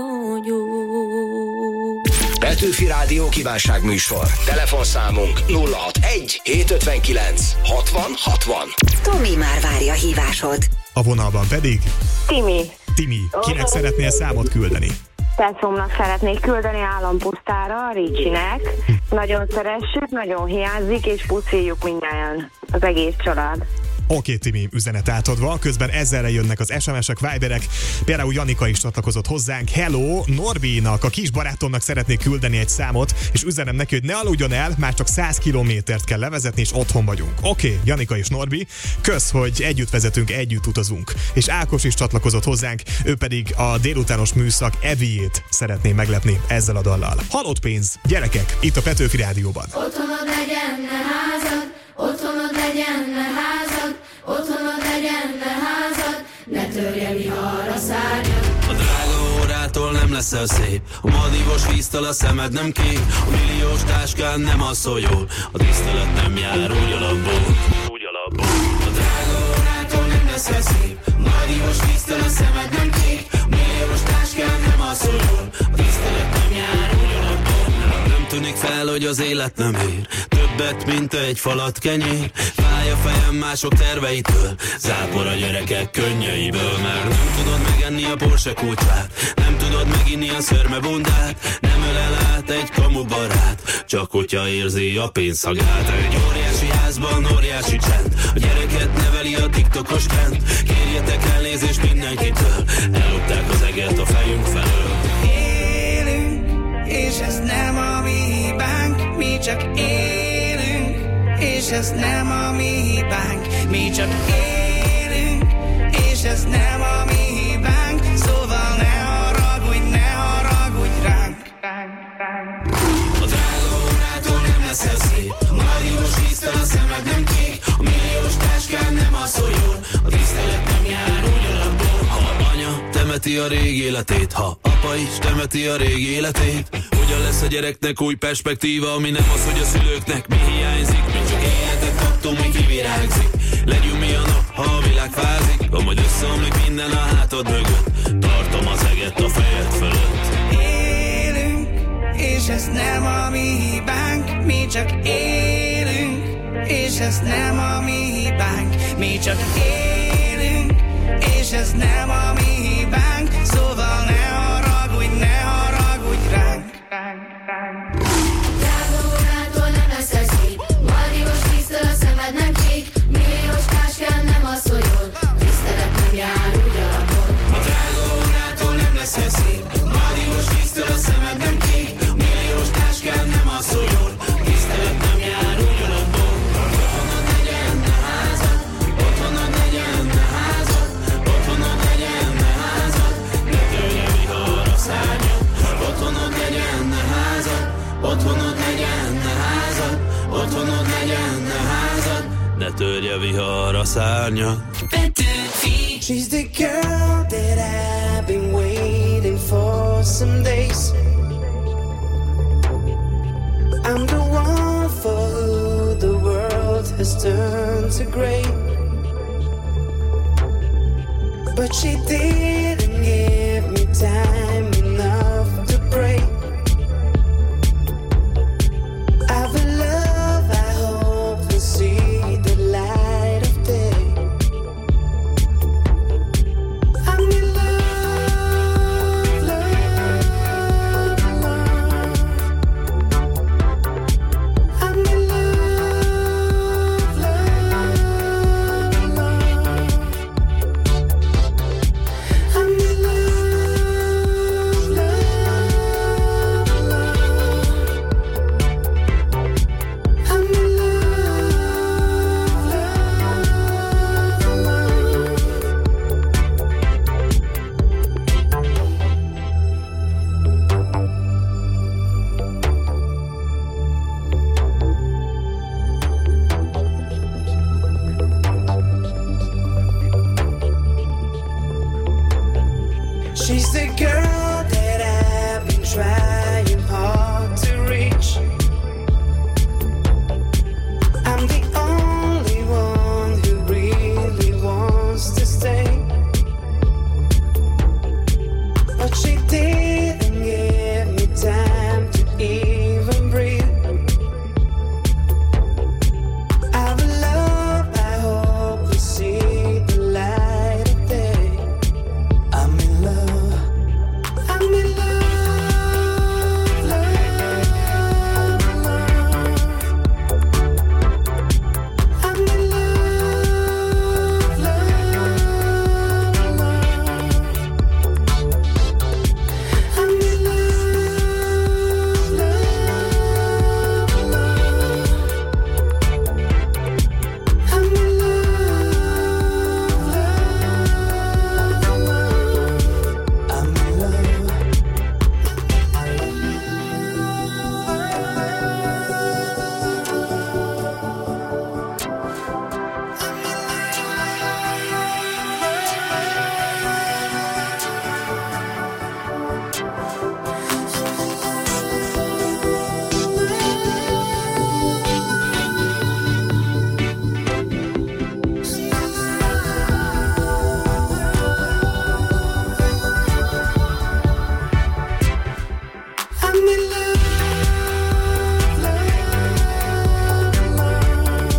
vagyok. Petőfi Rádió kívánságműsor. Telefonszámunk nulla hatvanegy hétszázötvenkilenc hatvan hatvan. Tomi már várja hívásod. A vonalban pedig Timi. Timi. Kinek szeretnél számot küldeni? Tetszomnak szeretnék küldeni állampusztára, Ricsinek. Nagyon szeressük, nagyon hiányzik, és pusziljuk mindjárt az egész család. Oké, Timi, üzenet átadva, közben ezzelre jönnek az es em es-ek, Viberek, például Janika is csatlakozott hozzánk. Hello, Norbinak, a kis barátomnak szeretnék küldeni egy számot, és üzenem neki, hogy ne aludjon el, már csak száz kilométert kell levezetni, és otthon vagyunk. Oké, Janika és Norbi, kösz, hogy együtt vezetünk, együtt utazunk. És Ákos is csatlakozott hozzánk, ő pedig a délutános műszak Eviét szeretné meglepni ezzel a dallal. Halott pénz, gyerekek, itt a Petőfi Rádióban. Otthonod legyen, ne házad, otthonod legyen, ne házad, otthonod legyen, ne házad, ne törje viharra szárnyad. A drága órától nem leszel szép, a madívos víztől a szemed nem kék, a milliós táskán nem alszol jól, a tisztelet nem jár úgy alapból, úgy alapból. A drága órától nem leszel szép, a madívos víztől a szemed nem kék, a milliós táskán nem alszol jól, a tisztelet nem jár úgy alapból. Nem tűnik fel, hogy az élet nem ér többet, mint egy falat kenyér. Fáj a fejem mások terveitől, zápor a gyerekek könnyeiből. Mert nem tudod megenni a Porsche kulcsát, nem tudod meginni a szörme bundát, nem ölel át egy kamu barát, csak hogyha érzi a pénzszagát. Egy óriási házban óriási csend, a gyereket neveli a tiktokos trend. Kérjetek elnézést mindenkitől, ellopták az eget a fejünk felől. És ez nem a mi hibánk, mi csak élünk. És ez nem a mi hibánk, mi csak élünk. És ez nem a mi hibánk, szóval ne haragudj, ne haragudj ránk. A drága órától nem leszel szép, a madívos víztől a szemed nem kék, a milliós táskán nem alszol jól, a tisztelet nem jár úgy alapból. Ha anya temeti a régi életét, ha apa is temeti a régi életét, hogyan lesz a gyereknek új perspektíva, ami nem az, hogy a szülőknek mi hiányzik, mint csak életet kaptunk, mi kivirágzik. Legyünk mi a nap, ha a minden a hátad mögött. Tartom az eget a fejed fölött. Élünk, és ez nem a mi hibánk. Mi csak élünk, és ez nem a mi hibánk. Mi csak élünk, és ez nem a mi hibánk. Szóval ne haragudj, ne haragudj ránk. Drágónától nem leszel szép, Mariós víztől a szemed nem kék, milliós táskán nem asszonyol, tisztelet nem jár ugyanabból. A drágónától nem leszel szép, Mariós víztől a szemed nem kék, milliós táskán nem asszonyol, tisztelet nem jár ugyanabból. Otthonod legyen, ne házad, otthonod legyen, ne házad, otthonod legyen, ne házad, ne törje vihar a szárnyad. Otthonod legyen, ne házad, otthonod legyen, ne házad, otthonod legyen, ne házad, ne törje vihar a szárnyad. She's the girl that I've been waiting for some days. I'm the one for who the world has turned to grey. But she didn't give me time enough to pray. I've a love I hope will see the light of day. I'm in love, love, love. I'm in love, love, love. I'm in love, love, love. I'm in love, she's the girl that I've been trying hard to reach. I'm the only one who really wants to stay. But she didn't give me time to even breathe. I've a love I hope will see the light of day. I'm in love. I'm in love, love, love. I'm in love, love, love. I'm in love, love, love. I'm in love, love, love. I'm in love. I'm in love, love, love.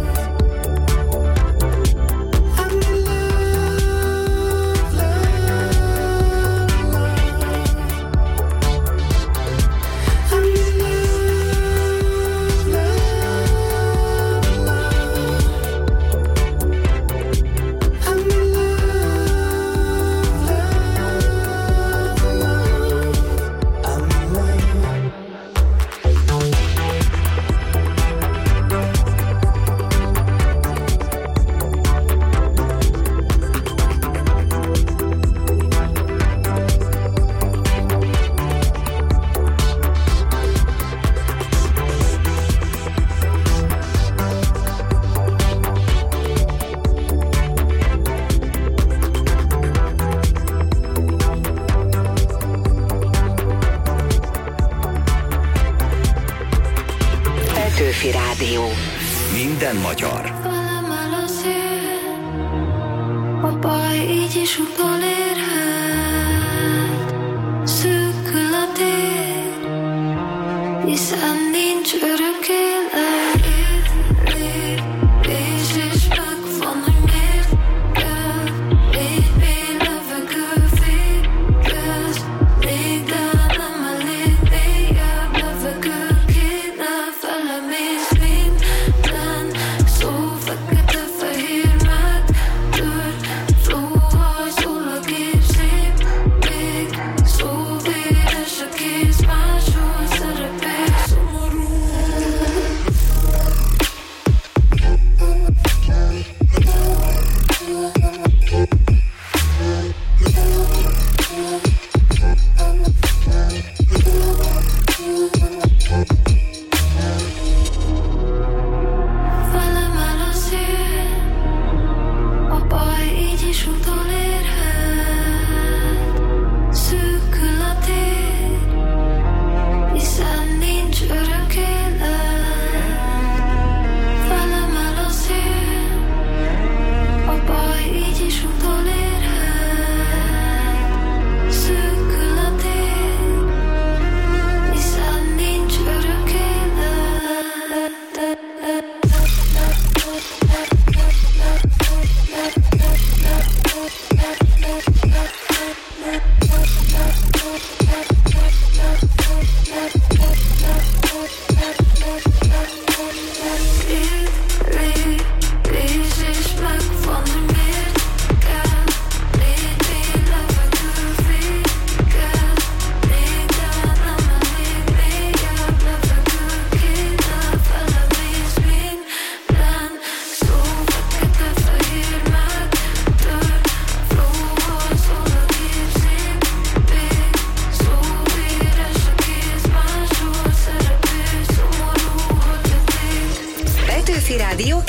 I'm in love, love, love. I'm in love, love, love. I'm in Petőfi Rádió. Minden magyar. Velem elöszél, a baj így is utolé.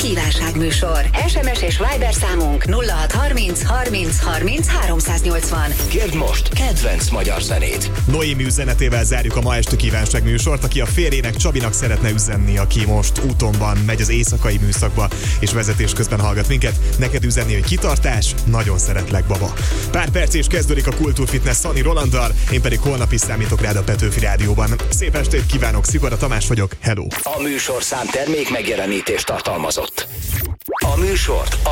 Kívánságműsor. es em es és Viber számunk nulla hat harminc harminc harminc háromszáznyolcvan. Kérd most kedvenc magyar zenét. Noémi üzenetével zárjuk a ma esti kívánságműsort, aki a férjének, Csabinak szeretne üzenni, aki most úton van, megy az éjszakai műszakba, és vezetés közben hallgat minket. Neked üzenni, hogy kitartás, nagyon szeretlek, baba. Pár perc és kezdődik a Kultúrfitness Szani Rolanddal, én pedig holnap is számítok rád a Petőfi Rádióban. Szép estét kívánok, Szigora Tamás vagyok, hello! A műsorszám termék megjelenítést tartalmazott. A műsort a